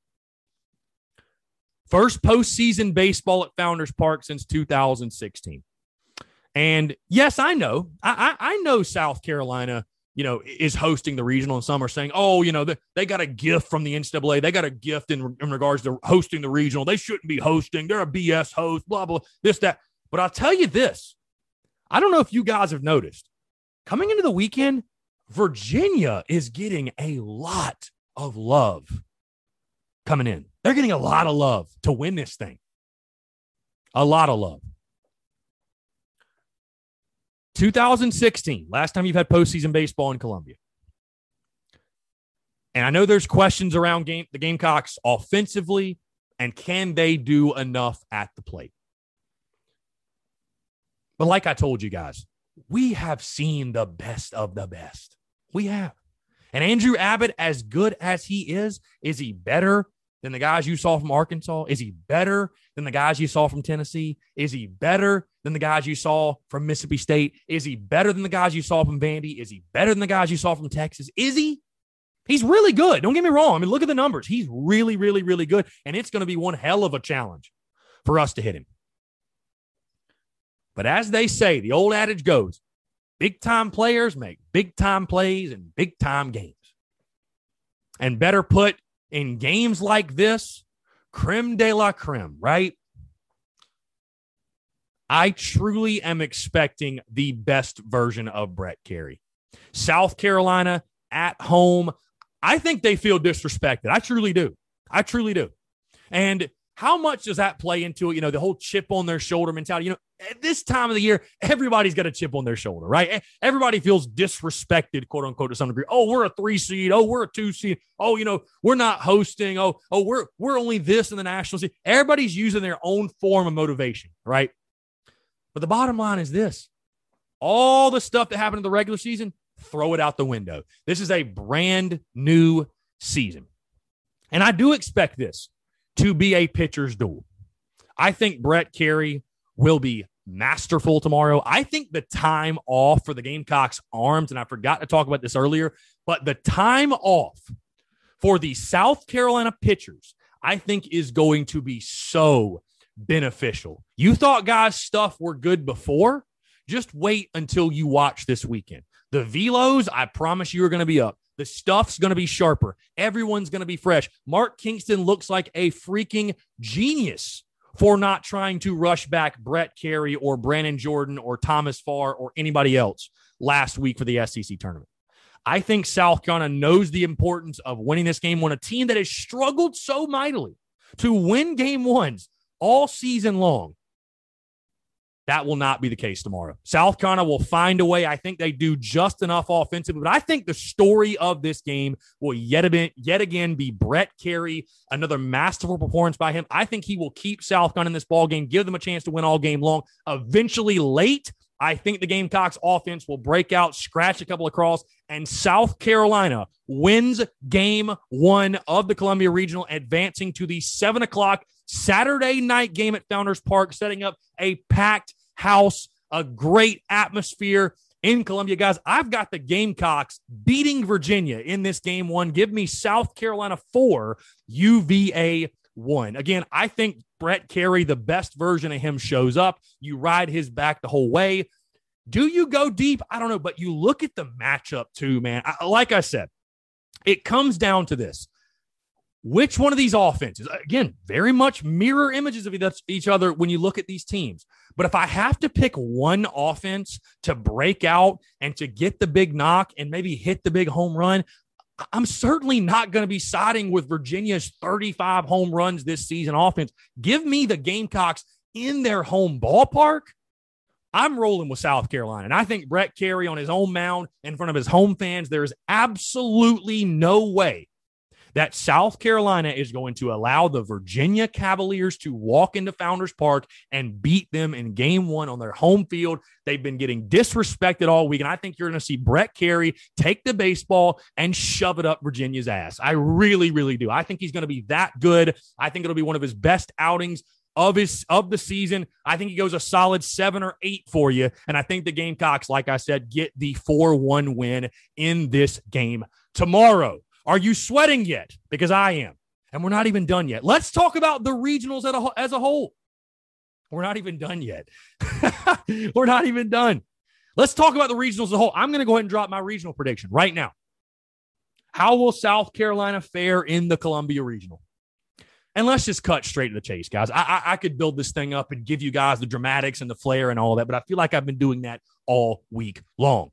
[SPEAKER 1] First postseason baseball at Founders Park since two thousand sixteen. And yes, I know. I, I, I know South Carolina, you know, is hosting the regional, and some are saying, oh, you know, they, they got a gift from the N C double A. They got a gift in, in regards to hosting the regional. They shouldn't be hosting. They're a B S host, blah, blah, this, that. But I'll tell you this. I don't know if you guys have noticed. Coming into the weekend, Virginia is getting a lot of love coming in. They're getting a lot of love to win this thing. A lot of love. two thousand sixteen, last time you've had postseason baseball in Columbia. And I know there's questions around game, the Gamecocks offensively, and can they do enough at the plate? But like I told you guys, we have seen the best of the best. We have. And Andrew Abbott, as good as he is, is he better than the guys you saw from Arkansas? Is he better than the guys you saw from Tennessee? Is he better than the guys you saw from Mississippi State? Is he better than the guys you saw from Vandy? Is he better than the guys you saw from Texas? Is he? He's really good. Don't get me wrong. I mean, look at the numbers. He's really, really, really good. And it's going to be one hell of a challenge for us to hit him. But as they say, the old adage goes, big-time players make big-time plays in big-time games. And better put, in games like this, creme de la creme, right? I truly am expecting the best version of Brett Carey. South Carolina at home, I think they feel disrespected. I truly do. I truly do. And how much does that play into it? You know, the whole chip on their shoulder mentality. You know, at this time of the year, everybody's got a chip on their shoulder, right? Everybody feels disrespected, quote unquote, to some degree. Oh, we're a three seed. Oh, we're a two seed. Oh, you know, we're not hosting. Oh, oh, we're we're only this in the national seed. Everybody's using their own form of motivation, right? But the bottom line is this: all the stuff that happened in the regular season, throw it out the window. This is a brand new season, and I do expect this to be a pitcher's duel. I think Brett Carey will be masterful tomorrow. I think the time off for the Gamecocks arms, and I forgot to talk about this earlier, but the time off for the South Carolina pitchers, I think is going to be so beneficial. You thought guys' stuff were good before? Just wait until you watch this weekend. The velos, I promise you, are going to be up. The stuff's going to be sharper. Everyone's going to be fresh. Mark Kingston looks like a freaking genius for not trying to rush back Brett Carey or Brandon Jordan or Thomas Farr or anybody else last week for the S E C tournament. I think South Carolina knows the importance of winning this game when a team that has struggled so mightily to win game ones all season long. That will not be the case tomorrow. South Carolina will find a way. I think they do just enough offensively, but I think the story of this game will yet again, yet again be Brett Carey, another masterful performance by him. I think he will keep South Carolina in this ball game, give them a chance to win all game long. Eventually late, I think the Gamecocks offense will break out, scratch a couple of cross, and South Carolina wins game one of the Columbia Regional, advancing to the seven o'clock Saturday night game at Founders Park, setting up a packed house, a great atmosphere in Columbia. Guys, I've got the Gamecocks beating Virginia in this game one. Give me South Carolina four, U V A one. Again, I think Brett Carey, the best version of him, shows up. You ride his back the whole way. Do you go deep? I don't know, but you look at the matchup too, man. I, like I said, it comes down to this. Which one of these offenses, again, very much mirror images of each other when you look at these teams. But if I have to pick one offense to break out and to get the big knock and maybe hit the big home run, I'm certainly not going to be siding with Virginia's thirty-five home runs this season offense. Give me the Gamecocks in their home ballpark. I'm rolling with South Carolina. And I think Brett Carey on his own mound in front of his home fans, there is absolutely no way that South Carolina is going to allow the Virginia Cavaliers to walk into Founders Park and beat them in game one on their home field. They've been getting disrespected all week, and I think you're going to see Brett Carey take the baseball and shove it up Virginia's ass. I really, really do. I think he's going to be that good. I think it'll be one of his best outings of his of the season. I think he goes a solid seven or eight for you, and I think the Gamecocks, like I said, get the four one win in this game tomorrow. Are you sweating yet? Because I am. And we're not even done yet. Let's talk about the regionals as a, as a whole. We're not even done yet. We're not even done. Let's talk about the regionals as a whole. I'm going to go ahead and drop my regional prediction right now. How will South Carolina fare in the Columbia Regional? And let's just cut straight to the chase, guys. I, I, I could build this thing up and give you guys the dramatics and the flair and all that, but I feel like I've been doing that all week long.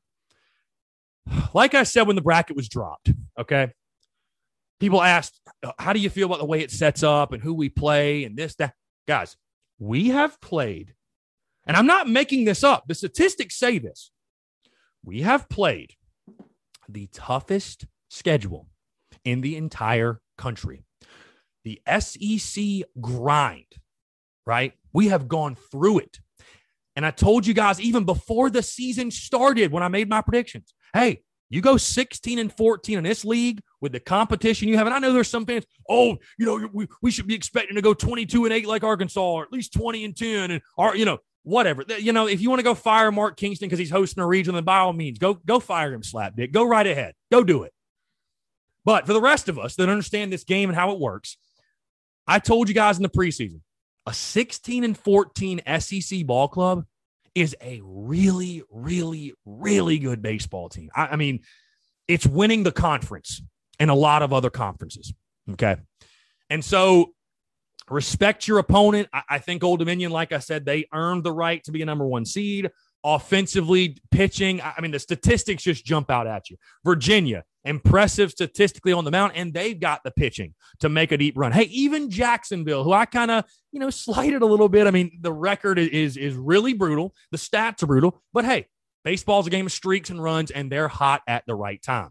[SPEAKER 1] Like I said when the bracket was dropped, okay, people asked, how do you feel about the way it sets up and who we play and this, that? Guys, we have played, and I'm not making this up. The statistics say this. We have played the toughest schedule in the entire country. The S E C grind, right? We have gone through it. And I told you guys even before the season started when I made my predictions, hey, you go sixteen and fourteen in this league with the competition you have. And I know there's some fans, oh, you know, we, we should be expecting to go twenty-two and eight like Arkansas, or at least twenty and ten, and, or, you know, whatever. You know, if you want to go fire Mark Kingston because he's hosting a region, then by all means, go, go fire him, Slapdick. Go right ahead. Go do it. But for the rest of us that understand this game and how it works, I told you guys in the preseason, a sixteen and fourteen S E C ball club is a really, really, really good baseball team. I, I mean, it's winning the conference and a lot of other conferences, okay? And so respect your opponent. I, I think Old Dominion, like I said, they earned the right to be a number one seed. Offensively, pitching, I mean, the statistics just jump out at you. Virginia, impressive statistically on the mound, and they've got the pitching to make a deep run. Hey, even Jacksonville, who I kind of, you know, slighted a little bit. I mean, the record is is really brutal. The stats are brutal. But hey, baseball's a game of streaks and runs, and they're hot at the right time.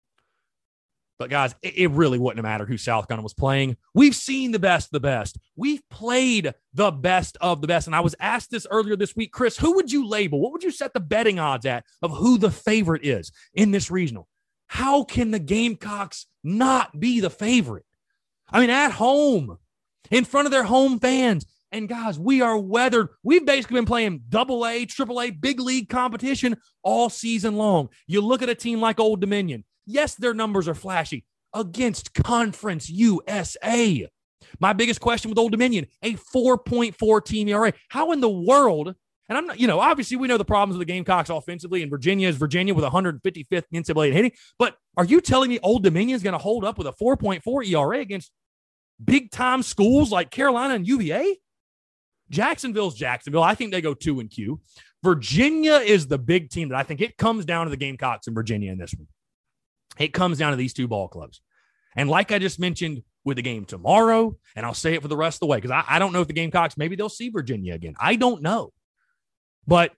[SPEAKER 1] But, guys, it, it really wouldn't have mattered who South Carolina was playing. We've seen the best of the best. We've played the best of the best. And I was asked this earlier this week, Chris, who would you label? What would you set the betting odds at of who the favorite is in this regional? How can the Gamecocks not be the favorite? I mean, at home, in front of their home fans. And, guys, we are weathered. We've basically been playing double A, triple A, big league competition all season long. You look at a team like Old Dominion. Yes, their numbers are flashy against Conference U S A. My biggest question with Old Dominion, a four point four team E R A. How in the world, and I'm not, you know, obviously we know the problems of the Gamecocks offensively, and Virginia is Virginia with one hundred fifty-fifth in N C double A in hitting, but are you telling me Old Dominion is going to hold up with a four point four E R A against big-time schools like Carolina and U V A? Jacksonville's Jacksonville. I think they go two and Q. Virginia is the big team that I think it comes down to the Gamecocks and Virginia in this one. It comes down to these two ball clubs. And like I just mentioned with the game tomorrow, and I'll say it for the rest of the way, because I, I don't know if the Gamecocks, maybe they'll see Virginia again. I don't know. But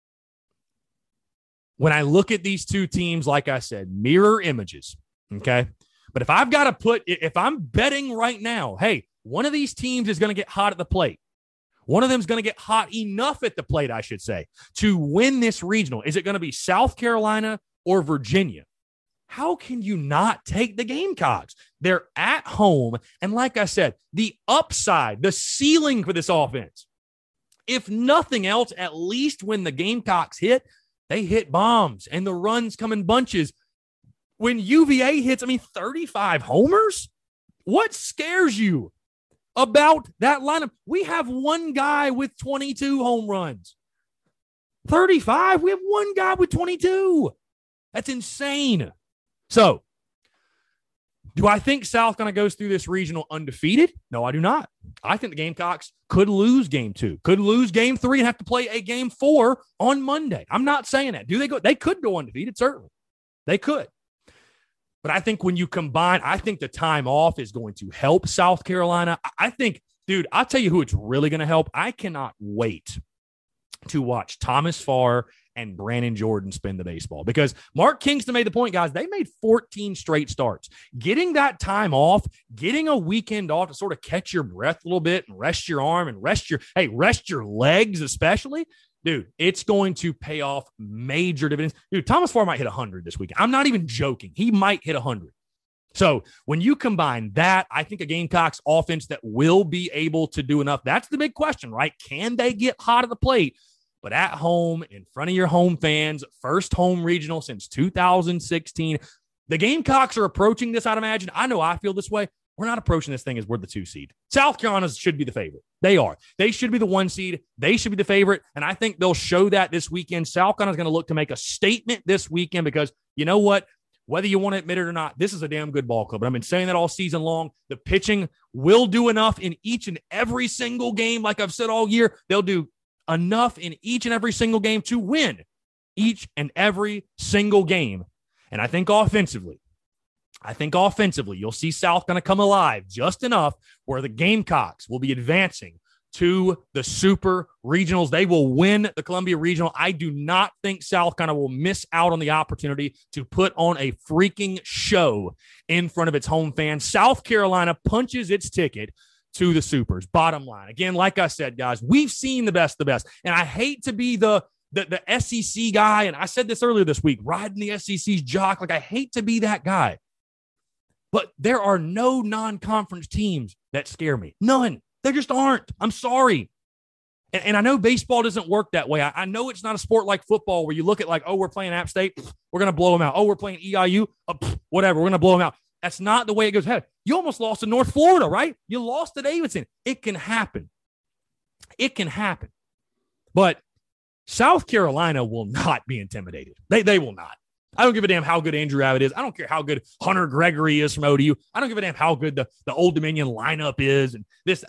[SPEAKER 1] when I look at these two teams, like I said, mirror images, okay? But if I've got to put, if I'm betting right now, hey, one of these teams is going to get hot at the plate. One of them is going to get hot enough at the plate, I should say, to win this regional. Is it going to be South Carolina or Virginia? How can you not take the Gamecocks? They're at home. And like I said, the upside, the ceiling for this offense, if nothing else, at least when the Gamecocks hit, they hit bombs and the runs come in bunches. When U V A hits, I mean, thirty-five homers? What scares you? about that lineup. We have one guy with twenty-two home runs. thirty-five, we have one guy with twenty-two. That's insane. So, do I think South Carolina goes through this regional undefeated? No, I do not. I think the Gamecocks could lose game two, could lose game three and have to play a game four on Monday. I'm not saying that. Do they go? They could go undefeated, certainly. They could. But I think when you combine, I think the time off is going to help South Carolina. I think, dude, I'll tell you who it's really going to help. I cannot wait to watch Thomas Farr and Brandon Jordan spin the baseball, because Mark Kingston made the point, guys, they made fourteen straight starts. Getting that time off, getting a weekend off to sort of catch your breath a little bit and rest your arm and rest your, hey, rest your legs especially. Dude, it's going to pay off major dividends. Dude, Thomas Farr might hit one hundred this weekend. I'm not even joking. He might hit one hundred. So when you combine that, I think a Gamecocks offense that will be able to do enough. That's the big question, right? Can they get hot at the plate? But at home, in front of your home fans, first home regional since two thousand sixteen. The Gamecocks are approaching this, I'd imagine. I know I feel this way. We're not approaching this thing as we're the two seed. South Carolina should be the favorite. They are. They should be the one seed. They should be the favorite. And I think they'll show that this weekend. South Carolina is going to look to make a statement this weekend because you know what? Whether you want to admit it or not, this is a damn good ball club. But I've been saying that all season long. The pitching will do enough in each and every single game. Like I've said all year, they'll do enough in each and every single game to win each and every single game. And I think offensively, I think offensively, you'll see South going to come alive just enough where the Gamecocks will be advancing to the Super Regionals. They will win the Columbia Regional. I do not think South Carolina will miss out on the opportunity to put on a freaking show in front of its home fans. South Carolina punches its ticket to the Supers. Bottom line. Again, like I said, guys, we've seen the best of the best. And I hate to be the, the, the S E C guy, and I said this earlier this week, riding the S E C's jock. Like, I hate to be that guy. But there are no non-conference teams that scare me. None. There just aren't. I'm sorry. And, and I know baseball doesn't work that way. I, I know it's not a sport like football where you look at like, oh, we're playing App State. We're going to blow them out. Oh, we're playing E I U. Oh, whatever. We're going to blow them out. That's not the way it goes. Hey, you almost lost to North Florida, right? You lost to Davidson. It can happen. It can happen. But South Carolina will not be intimidated. They, they will not. I don't give a damn how good Andrew Abbott is. I don't care how good Hunter Gregory is from O D U. I don't give a damn how good the, the Old Dominion lineup is. And this,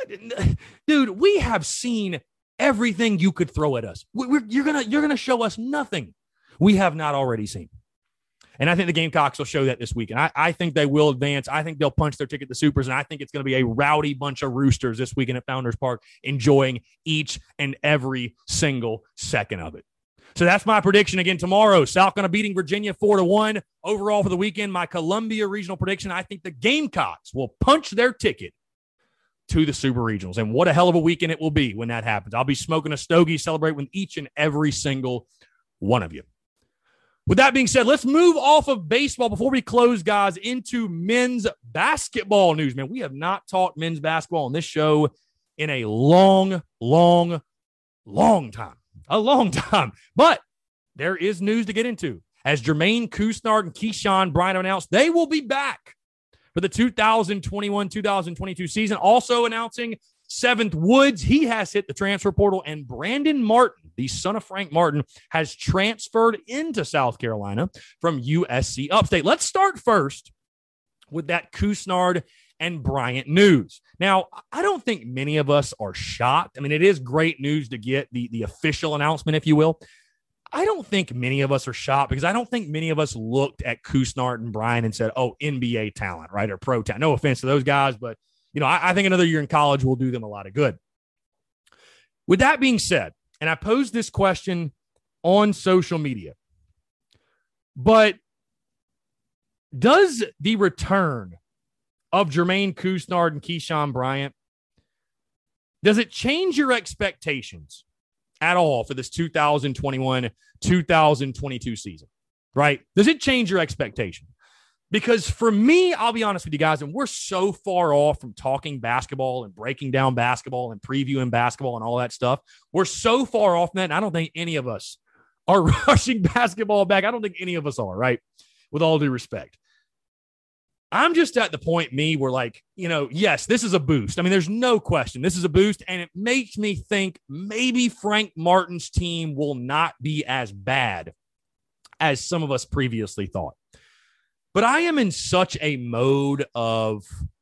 [SPEAKER 1] dude, we have seen everything you could throw at us. We're, you're gonna you're gonna show us nothing we have not already seen. And I think the Gamecocks will show that this week. And I, I think they will advance. I think they'll punch their ticket to Supers. And I think it's going to be a rowdy bunch of Roosters this weekend at Founders Park, enjoying each and every single second of it. So that's my prediction again tomorrow. South Carolina beating Virginia four to one. Overall for the weekend, my Columbia Regional prediction, I think the Gamecocks will punch their ticket to the Super Regionals. And what a hell of a weekend it will be when that happens. I'll be smoking a stogie, celebrate with each and every single one of you. With that being said, let's move off of baseball before we close, guys, into men's basketball news. Man, we have not talked men's basketball on this show in a long, long, long time. A long time. But there is news to get into. As Jermaine Couisnard and Keyshawn Bryant announced, they will be back for the two thousand twenty-one two thousand twenty-two season. Also announcing Seventh Woods, he has hit the transfer portal, and Brandon Martin, the son of Frank Martin, has transferred into South Carolina from U S C Upstate. Let's start first with that Couisnard and Bryant news. Now, I don't think many of us are shocked. I mean, it is great news to get the, the official announcement, if you will. I don't think many of us are shocked because I don't think many of us looked at Couisnard and Bryant and said, oh, N B A talent, right, or pro talent. No offense to those guys, but you know, I, I think another year in college will do them a lot of good. With that being said, and I posed this question on social media, but does the return of Jermaine Couisnard and Keyshawn Bryant, does it change your expectations at all for this two thousand twenty-one two thousand twenty-two season, right? Does it change your expectation? Because for me, I'll be honest with you guys, and we're so far off from talking basketball and breaking down basketball and previewing basketball and all that stuff. We're so far off from that, and I don't think any of us are rushing basketball back. I don't think any of us are, right? With all due respect. I'm just at the point, me, where like, you know, yes, this is a boost. I mean, there's no question. This is a boost, and it makes me think maybe Frank Martin's team will not be as bad as some of us previously thought. But I am in such a mode of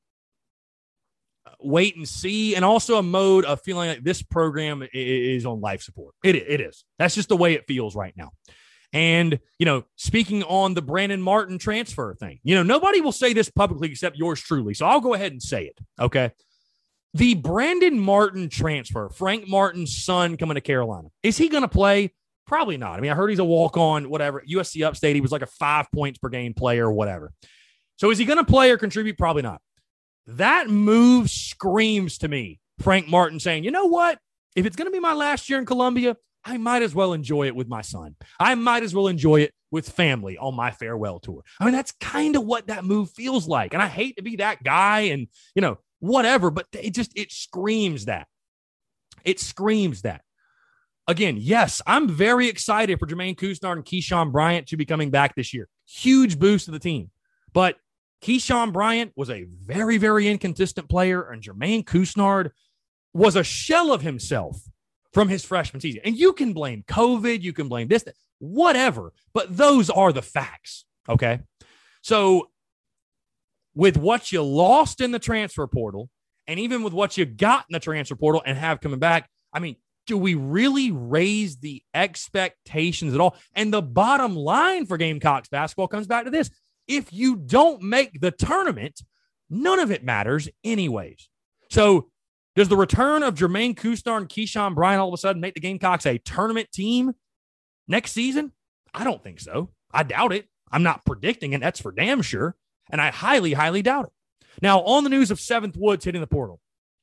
[SPEAKER 1] wait and see, and also a mode of feeling like this program is on life support. It, it is. That's just the way it feels right now. And, you know, speaking on the Brandon Martin transfer thing, you know, nobody will say this publicly except yours truly. So I'll go ahead and say it. Okay. The Brandon Martin transfer, Frank Martin's son coming to Carolina, is he going to play? Probably not. I mean, I heard he's a walk-on, whatever. U S C Upstate, he was like a five points per game player or whatever. So is he going to play or contribute? Probably not. That move screams to me Frank Martin saying, you know what? If it's going to be my last year in Columbia, I might as well enjoy it with my son. I might as well enjoy it with family on my farewell tour. I mean, that's kind of what that move feels like. And I hate to be that guy and, you know, whatever, but it just, it screams that. It screams that. Again, yes, I'm very excited for Jermaine Couisnard and Keyshawn Bryant to be coming back this year. Huge boost to the team. But Keyshawn Bryant was a very, very inconsistent player, and Jermaine Couisnard was a shell of himself from his freshman season. And you can blame COVID, you can blame this, whatever, but those are the facts, okay? So with what you lost in the transfer portal, and even with what you got in the transfer portal and have coming back, I mean, do we really raise the expectations at all? And the bottom line for Gamecocks basketball comes back to this. If you don't make the tournament, none of it matters anyways. So does the return of Jermaine Couisnard and Keyshawn Bryant all of a sudden make the Gamecocks a tournament team next season? I don't think so. I doubt it. I'm not predicting it. That's for damn sure. And I highly, highly doubt it. Now, on the news of Seventh Woods hitting the portal,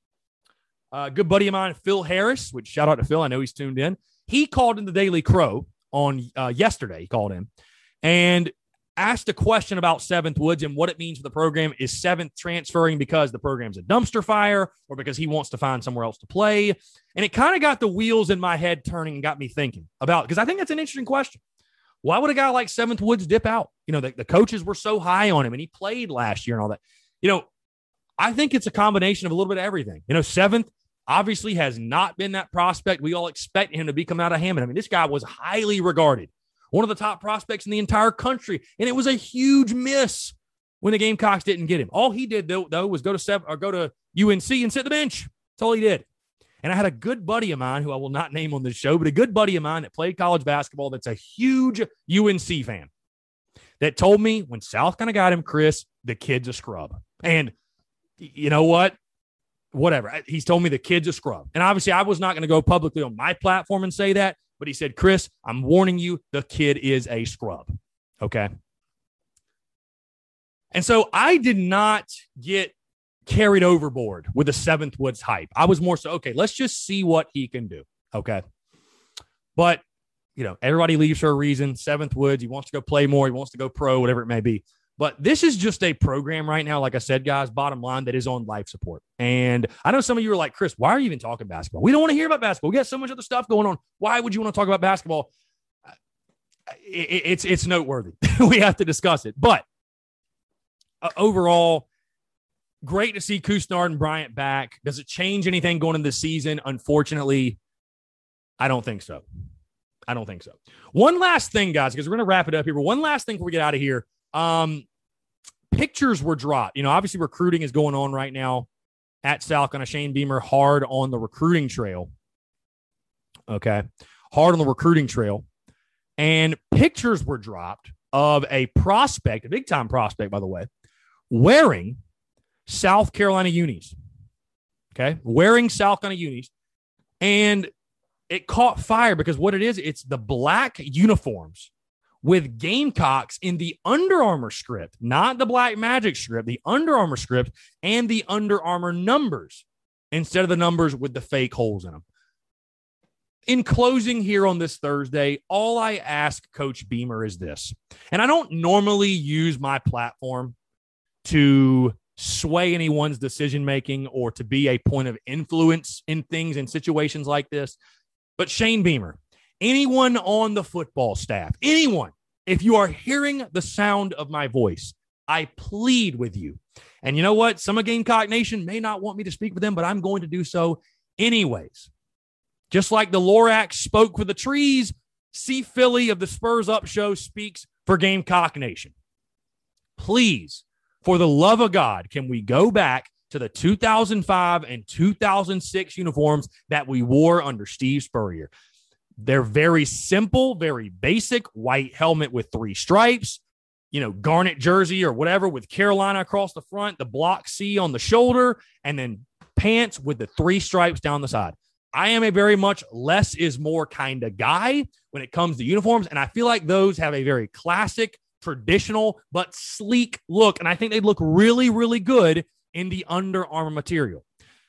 [SPEAKER 1] a uh, good buddy of mine, Phil Harris, which shout out to Phil. I know he's tuned in. He called in the Daily Crow on uh, yesterday. He called in and asked a question about Seventh Woods and what it means for the program. Is Seventh transferring because the program's a dumpster fire or because he wants to find somewhere else to play? And it kind of got the wheels in my head turning and got me thinking about, because I think that's an interesting question. Why would a guy like Seventh Woods dip out? You know, the, the coaches were so high on him and he played last year and all that. You know, I think it's a combination of a little bit of everything. You know, Seventh obviously has not been that prospect we all expect him to be coming out of Hammond. I mean, this guy was highly regarded, one of the top prospects in the entire country, and it was a huge miss when the Gamecocks didn't get him. All he did, though, though was go to seven, or go to U N C and sit the bench. That's all he did. And I had a good buddy of mine, who I will not name on this show, but a good buddy of mine that played college basketball that's a huge U N C fan, that told me when South kind of got him, Chris, the kid's a scrub. And you know what? Whatever. He's told me the kid's a scrub. And obviously I was not going to go publicly on my platform and say that, but he said, Chris, I'm warning you, the kid is a scrub. Okay. And so I did not get carried overboard with the Seventh Woods hype. I was more so, okay, let's just see what he can do. Okay. But, you know, everybody leaves for a reason. Seventh Woods, he wants to go play more. He wants to go pro, whatever it may be. But this is just a program right now, like I said, guys, bottom line, that is on life support. And I know some of you are like, Chris, why are you even talking basketball? We don't want to hear about basketball. We got so much other stuff going on. Why would you want to talk about basketball? It, it's, it's noteworthy. We have to discuss it. But uh, overall, great to see Couisnard and Bryant back. Does it change anything going into the season? Unfortunately, I don't think so. I don't think so. One last thing, guys, because we're going to wrap it up here. But one last thing before we get out of here. Um, pictures were dropped. You know, obviously recruiting is going on right now at South Carolina. Shane Beamer hard on the recruiting trail. Okay. Hard on the recruiting trail. And pictures were dropped of a prospect, a big time prospect, by the way, wearing South Carolina unis. Okay. Wearing South Carolina unis. And it caught fire because what it is, it's the black uniforms with Gamecocks in the Under Armour script, not the Black Magic script, the Under Armour script and the Under Armour numbers instead of the numbers with the fake holes in them. In closing here on this Thursday, all I ask Coach Beamer is this, and I don't normally use my platform to sway anyone's decision-making or to be a point of influence in things in situations like this, but Shane Beamer, anyone on the football staff, anyone, if you are hearing the sound of my voice, I plead with you. And you know what? Some of Gamecock Nation may not want me to speak for them, but I'm going to do so anyways. Just like the Lorax spoke for the trees, C. Philly of the Spurs Up Show speaks for Gamecock Nation. Please, for the love of God, can we go back to the two thousand five and two thousand six uniforms that we wore under Steve Spurrier? They're very simple, very basic, white helmet with three stripes, you know, garnet jersey or whatever with Carolina across the front, the block C on the shoulder, and then pants with the three stripes down the side. I am a very much less is more kind of guy when it comes to uniforms, and I feel like those have a very classic, traditional, but sleek look, and I think they look really, really good in the Under Armour material.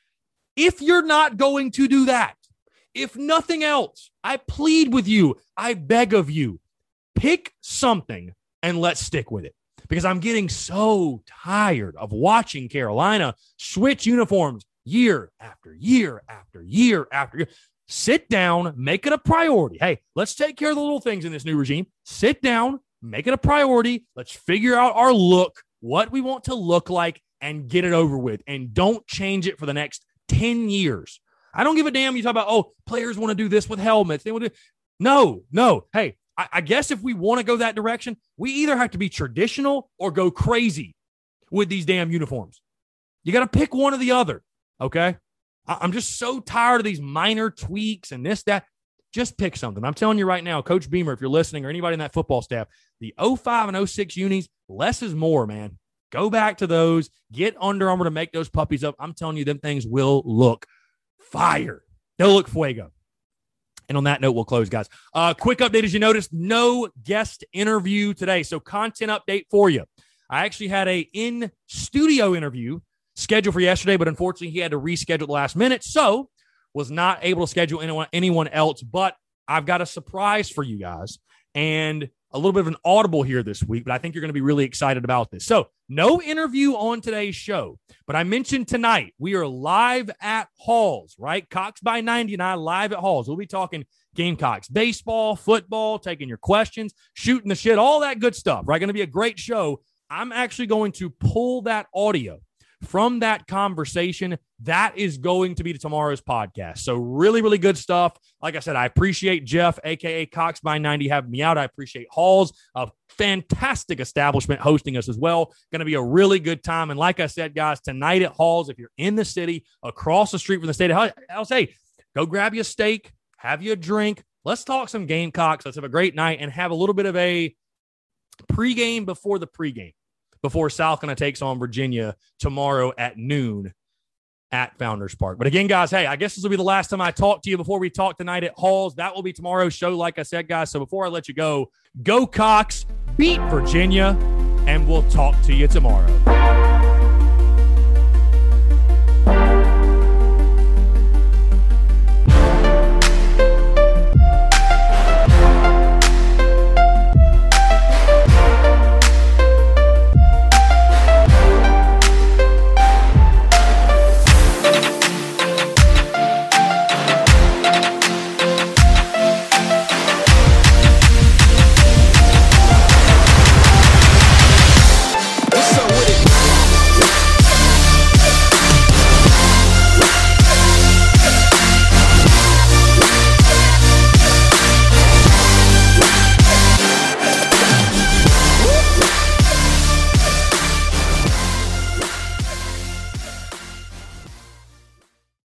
[SPEAKER 1] If you're not going to do that, if nothing else, I plead with you, I beg of you, pick something and let's stick with it. Because I'm getting so tired of watching Carolina switch uniforms year after year after year after year. Sit down, make it a priority. Hey, let's take care of the little things in this new regime. Sit down, make it a priority. Let's figure out our look, what we want to look like, and get it over with. And don't change it for the next ten years. I don't give a damn. You talk about, oh, players want to do this with helmets. They want to. No, no. Hey, I, I guess if we want to go that direction, we either have to be traditional or go crazy with these damn uniforms. You got to pick one or the other. Okay. I, I'm just so tired of these minor tweaks and this, that. Just pick something. I'm telling you right now, Coach Beamer, if you're listening, or anybody in that football staff, the oh five and oh six unis, less is more, man. Go back to those. Get Under Armour to make those puppies up. I'm telling you, them things will look fire. They'll look fuego. And on that note, we'll close, guys. Uh, quick update, as you noticed, no guest interview today. So content update for you. I actually had a in-studio interview scheduled for yesterday, but unfortunately, he had to reschedule at the last minute. So was not able to schedule anyone, anyone else. But I've got a surprise for you guys. And a little bit of an audible here this week, but I think you're going to be really excited about this. So no interview on today's show, but I mentioned tonight we are live at Halls, right? Cox by ninety and I live at Halls. We'll be talking Gamecocks, baseball, football, taking your questions, shooting the shit, all that good stuff, right? Going to be a great show. I'm actually going to pull that audio from that conversation. That is going to be tomorrow's podcast. So really, really good stuff. Like I said, I appreciate Jeff, a k a. Cox by ninety, having me out. I appreciate Halls, a fantastic establishment, hosting us as well. Going to be a really good time. And like I said, guys, tonight at Halls, if you're in the city, across the street from the state, I'll say, go grab you a steak, have you a drink. Let's talk some Gamecocks. Let's have a great night and have a little bit of a pregame before the pregame, before South Carolina takes on Virginia tomorrow at noon at Founders Park. But again, guys, hey, I guess this will be the last time I talk to you before we talk tonight at Halls. That will be tomorrow's show, like I said, guys. So before I let you go, go Cox, beat Virginia, and we'll talk to you tomorrow.